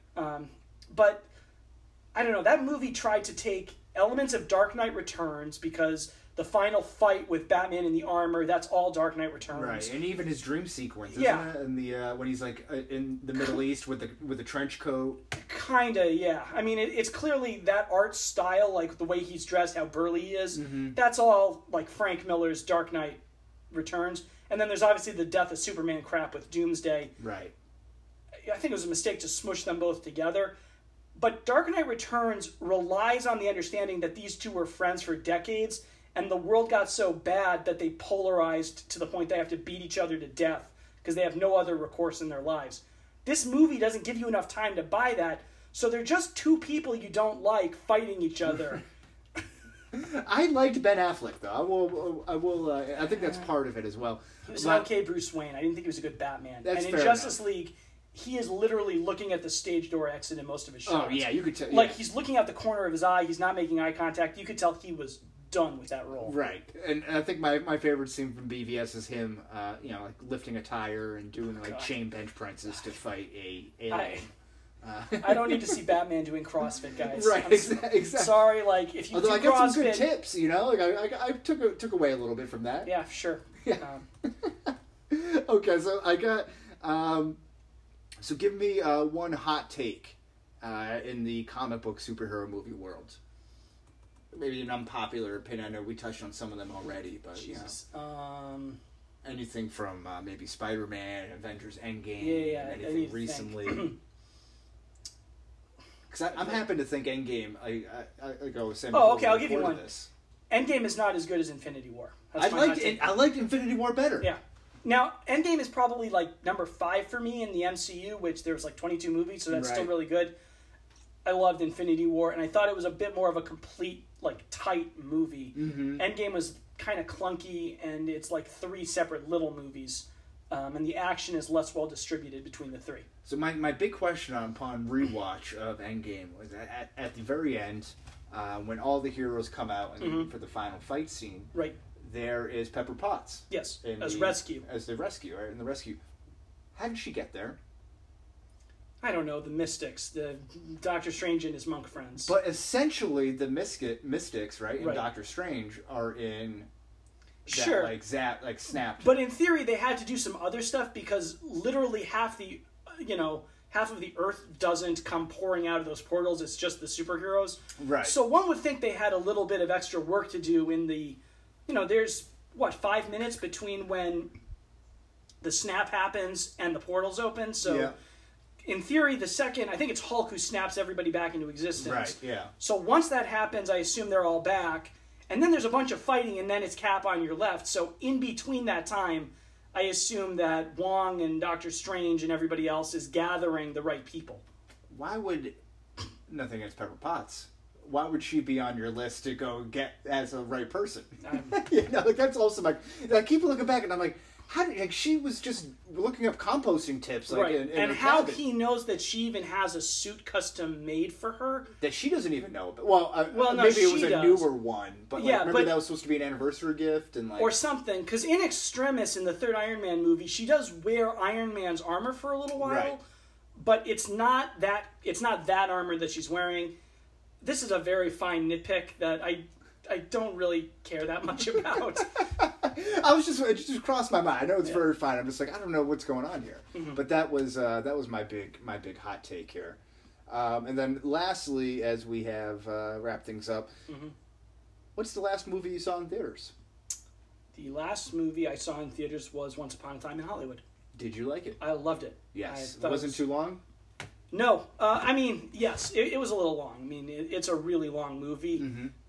But, I don't know, that movie tried to take elements of Dark Knight Returns because The final fight with Batman in the armor, that's all Dark Knight Returns. Right, and even his dream sequence, isn't Yeah. it? And the when he's like in the Middle East with the trench coat. Kinda, yeah. I mean, it's clearly that art style, like the way he's dressed, how burly he is. That's all like Frank Miller's Dark Knight Returns. And then there's obviously the Death of Superman crap with Doomsday. Right. I think it was a mistake to smush them both together. But Dark Knight Returns relies on the understanding that these two were friends for decades, and the world got so bad that they polarized to the point they have to beat each other to death because they have no other recourse in their lives. This movie doesn't give you enough time to buy that, so they're just two people you don't like fighting each other. I liked Ben Affleck though. I will. I think that's part of it as well. He was an okay Bruce Wayne. I didn't think he was a good Batman. That's and in fair Justice enough. League, he is literally looking at the stage door exit in most of his shots. Oh yeah, you could tell. Like yeah. he's looking out the corner of his eye. He's not making eye contact. You could tell he was done with that role. Right, and I think my favorite scene from BVS is him, like lifting a tire and doing like chain bench presses to fight a alien. I don't need to see Batman doing CrossFit, guys. Right, I'm exactly. Sorry, like if you Although do I got some good CrossFit, tips, like I took away a little bit from that. yeah, sure. Yeah. Okay, so I got. So give me one hot take in the comic book superhero movie world. Maybe an unpopular opinion. I know we touched on some of them already, but Jesus. anything from maybe Spider-Man, Avengers Endgame, Yeah, I anything need to recently. Because I'm happy to think Endgame. Like I was saying. Oh, before okay, we I'll give you recorded one. This. Endgame is not as good as Infinity War. That's I my hot liked take. I liked Infinity War better. Yeah. Now, Endgame is probably like number 5 for me in the MCU, which there's like 22 movies, so that's still Right. really good. I loved Infinity War, and I thought it was a bit more of a complete, like, tight movie. Mm-hmm. Endgame was kind of clunky, and it's like 3 separate little movies, and the action is less well distributed between the 3. So my big question upon rewatch of Endgame was at the very end, when all the heroes come out and for the final fight scene, Right. there is Pepper Potts. Yes, As the rescue, right? In the rescue. How did she get there? I don't know, the Mystics, the Doctor Strange and his monk friends. But essentially, the Mystics, right, in Right. Doctor Strange are in that, Sure. like snapped. But in theory, they had to do some other stuff because literally half of the Earth doesn't come pouring out of those portals. It's just the superheroes. Right. So one would think they had a little bit of extra work to do in the, there's 5 minutes between when the snap happens and the portals open. So Yeah. in theory, the second, I think it's Hulk who snaps everybody back into existence. Right, yeah. So once that happens, I assume they're all back. And then there's a bunch of fighting, and then it's Cap on your left. So in between that time, I assume that Wong and Doctor Strange and everybody else is gathering the right people. Why would... Nothing against Pepper Potts. Why would she be on your list to go get as a right person? That's also I keep looking back and I'm like, how did she was just looking up composting tips, Right. in And her how cabin. he knows that she even has a suit custom made for her. That she doesn't even know about. Well, no, maybe it was she a does. newer one, but Yeah, remember but- that was supposed to be an anniversary gift and Or something. Because in Extremis, in the third Iron Man movie, she does wear Iron Man's armor for a little while. Right. But it's not that armor that she's wearing. This is a very fine nitpick that I don't really care that much about. it just crossed my mind. I know it's very fine. I'm just like, I don't know what's going on here. But that was my big hot take here. And then lastly, as we have wrapped things up, what's the last movie you saw in theaters? The last movie I saw in theaters was Once Upon a Time in Hollywood. Did you like it? I loved it. Yes. I It wasn't too long? No. Yes, it was a little long. I mean, it's a really long movie.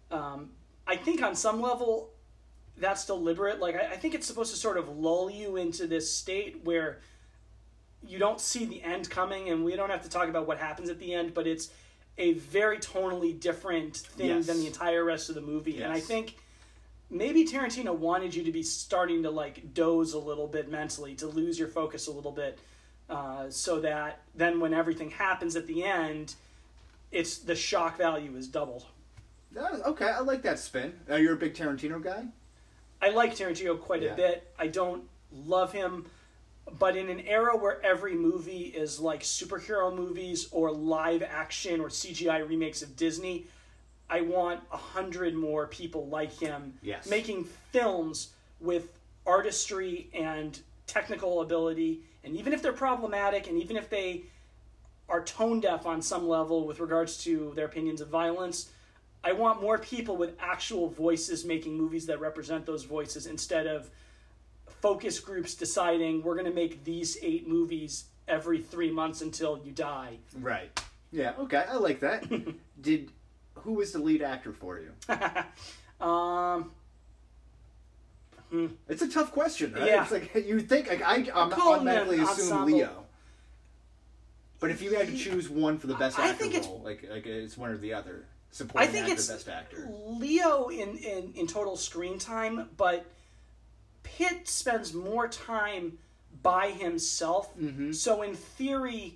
I think on some level, that's deliberate. Like, I think it's supposed to sort of lull you into this state where you don't see the end coming, and we don't have to talk about what happens at the end, but it's a very tonally different thing than the entire rest of the movie. Yes. And I think maybe Tarantino wanted you to be starting to, like, doze a little bit mentally, to lose your focus a little bit, so that then when everything happens at the end, the shock value is doubled. Okay, I like that spin. You're a big Tarantino guy? I like Tarantino quite a bit. I don't love him, but in an era where every movie is like superhero movies or live action or CGI remakes of Disney, I want 100 more people like him Yes. making films with artistry and technical ability, and even if they're problematic, and even if they are tone deaf on some level with regards to their opinions of violence, I want more people with actual voices making movies that represent those voices, instead of focus groups deciding we're going to make these 8 movies every 3 months until you die. Right. Yeah, okay, I like that. Who was the lead actor for you? It's a tough question, right? Yeah. It's like, you think, like, I'm automatically assume Leo. But if you had to choose one for the best actor role, like it's one or the other. Supporting actor, best actor. Leo in total screen time, but Pitt spends more time by himself. Mm-hmm. So in theory,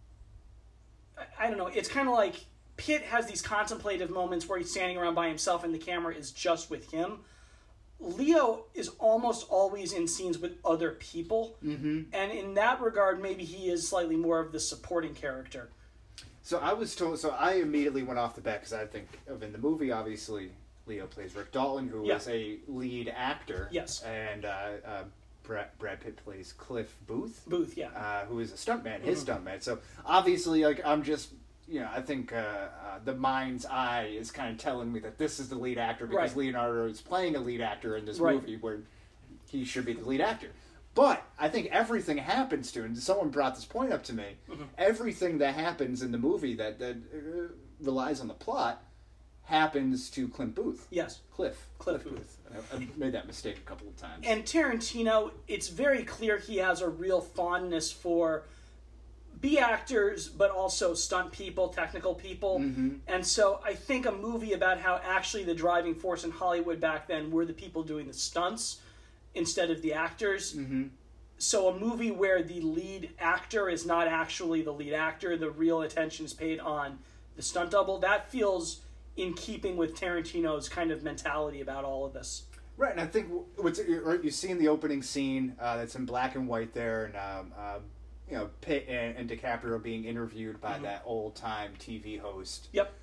I don't know, it's kind of like Pitt has these contemplative moments where he's standing around by himself and the camera is just with him. Leo is almost always in scenes with other people. Mm-hmm. And in that regard, maybe he is slightly more of the supporting character. So I was told. So I immediately went off the bat because I think of in the movie, obviously Leo plays Rick Dalton, who is a lead actor. Yes. And Brad Pitt plays Cliff Booth. Booth, yeah. Who is a stuntman, his stuntman. So obviously, like, I'm just, I think the mind's eye is kind of telling me that this is the lead actor because Leonardo is playing a lead actor in this movie where he should be the lead actor. But I think everything happens to, and someone brought this point up to me, everything that happens in the movie that relies on the plot happens to Clint Booth. Yes. Cliff Booth. I've made that mistake a couple of times. And Tarantino, it's very clear he has a real fondness for B actors, but also stunt people, technical people. Mm-hmm. And so I think a movie about how actually the driving force in Hollywood back then were the people doing the stunts instead of the actors. Mm-hmm. So a movie where the lead actor is not actually the lead actor, the real attention is paid on the stunt double, that feels in keeping with Tarantino's kind of mentality about all of this. Right, and I think you see in the opening scene that's in black and white there, and Pitt and DiCaprio being interviewed by that old-time TV host. Yep.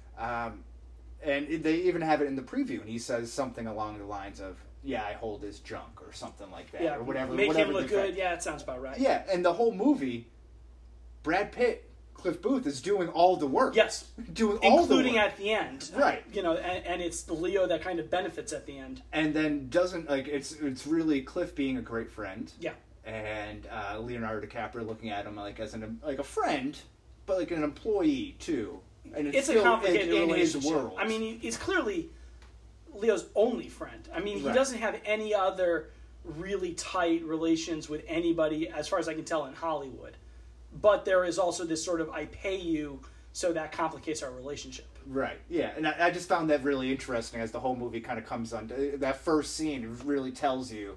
And they even have it in the preview, and he says something along the lines of, "Yeah, I hold his junk," or something like that, or whatever. Make whatever him look good. Yeah, it sounds about right. Yeah, and the whole movie, Brad Pitt, Cliff Booth is doing all the work. Yes, doing all the work, including at the end. Right. And it's the Leo that kind of benefits at the end. And then doesn't it's really Cliff being a great friend. Yeah. And Leonardo DiCaprio looking at him like as a friend, but like an employee too. And it's a complicated relationship. In his world. I mean, he's clearly Leo's only friend. I mean, he doesn't have any other really tight relations with anybody, as far as I can tell, in Hollywood. But there is also this sort of, I pay you, so that complicates our relationship. Right, yeah. And I just found that really interesting as the whole movie kind of comes on. That first scene really tells you,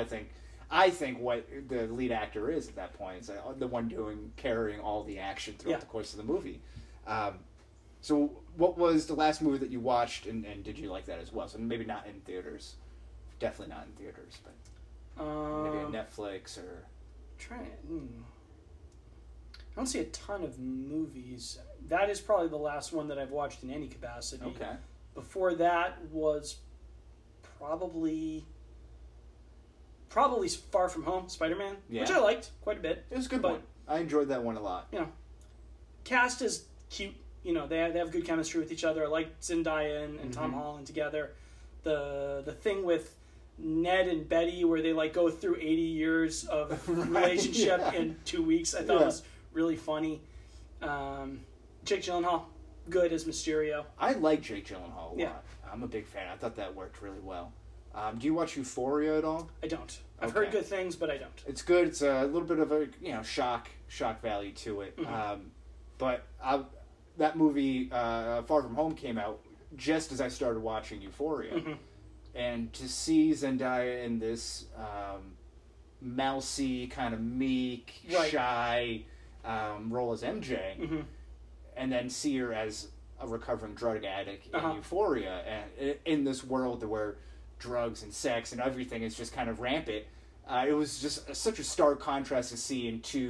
I think what the lead actor is at that point. Is the one carrying all the action throughout the course of the movie. So what was the last movie that you watched, and did you like that as well? So maybe not in theaters. Definitely not in theaters, but maybe on Netflix or... I don't see a ton of movies. That is probably the last one that I've watched in any capacity. Okay. Before that was probably Far From Home, Spider-Man, which I liked quite a bit. It was a good one. I enjoyed that one a lot. Cast is cute. They have good chemistry with each other. I like Zendaya and Tom Holland together. The thing with Ned and Betty where they go through 80 years of relationship in 2 weeks, I thought was really funny. Jake Gyllenhaal, good as Mysterio. I like Jake Gyllenhaal a lot. I'm a big fan. I thought that worked really well. Do you watch Euphoria at all? I don't. I've heard good things, but I don't. It's good. It's a little bit of a shock value to it. But that movie, Far From Home, came out just as I started watching Euphoria. And to see Zendaya in this mousy, kind of meek, shy role as MJ, and then see her as a recovering drug addict in Euphoria, and in this world where drugs and sex and everything is just kind of rampant, it was just such a stark contrast to see in two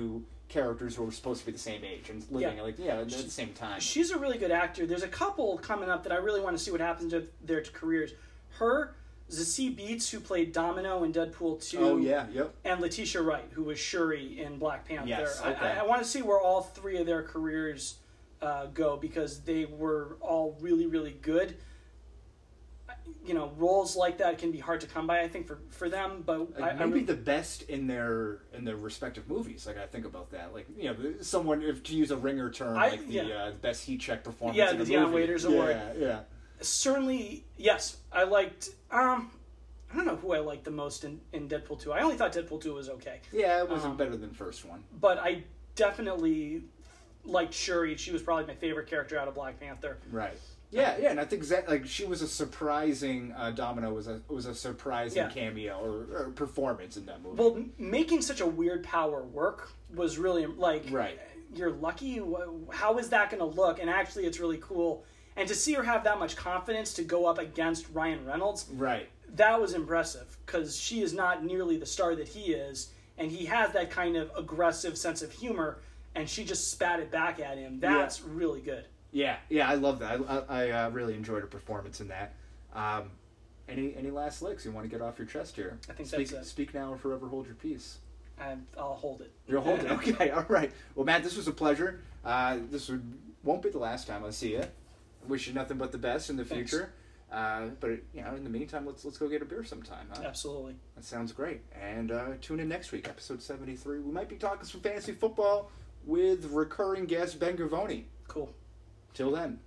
characters who are supposed to be the same age and living at the same time. She's a really good actor. There's a couple coming up that I really want to see what happens to their careers. Her, Zazie Beetz, who played Domino in Deadpool 2. Oh, yeah, yep. And Letitia Wright, who was Shuri in Black Panther. Yes, okay. I want to see where all three of their careers go, because they were all really, really good. You know, roles like that can be hard to come by, I think, for them. But maybe the best in their respective movies. Like, I think about that. Like, you know, someone, if to use a ringer term, the best heat check performance. Yeah, in the a Deion movie. Waiters Award. Yeah. Certainly, yes. I liked. I don't know who I liked the most in Deadpool 2. I only thought Deadpool 2 was okay. Yeah, it wasn't better than the first one. But I definitely liked Shuri. She was probably my favorite character out of Black Panther. Right. Yeah, and I think she was a surprising. Domino was a surprising cameo or performance in that movie. Well, making such a weird power work was really right. You're lucky. How is that going to look? And actually, it's really cool. And to see her have that much confidence to go up against Ryan Reynolds, right? That was impressive, because she is not nearly the star that he is, and he has that kind of aggressive sense of humor, and she just spat it back at him. That's really good. Yeah, I love that. I really enjoyed her performance in that. Any last licks you want to get off your chest here? I think that's it. Speak now or forever hold your peace. I'll hold it. You'll hold it? Okay, all right. Well, Matt, this was a pleasure. This won't be the last time I see you. I wish you nothing but the best in the future. But in the meantime, let's go get a beer sometime. Huh? Absolutely. That sounds great. And tune in next week, episode 73. We might be talking some fantasy football with recurring guest Ben Gavoni. Cool. Till then.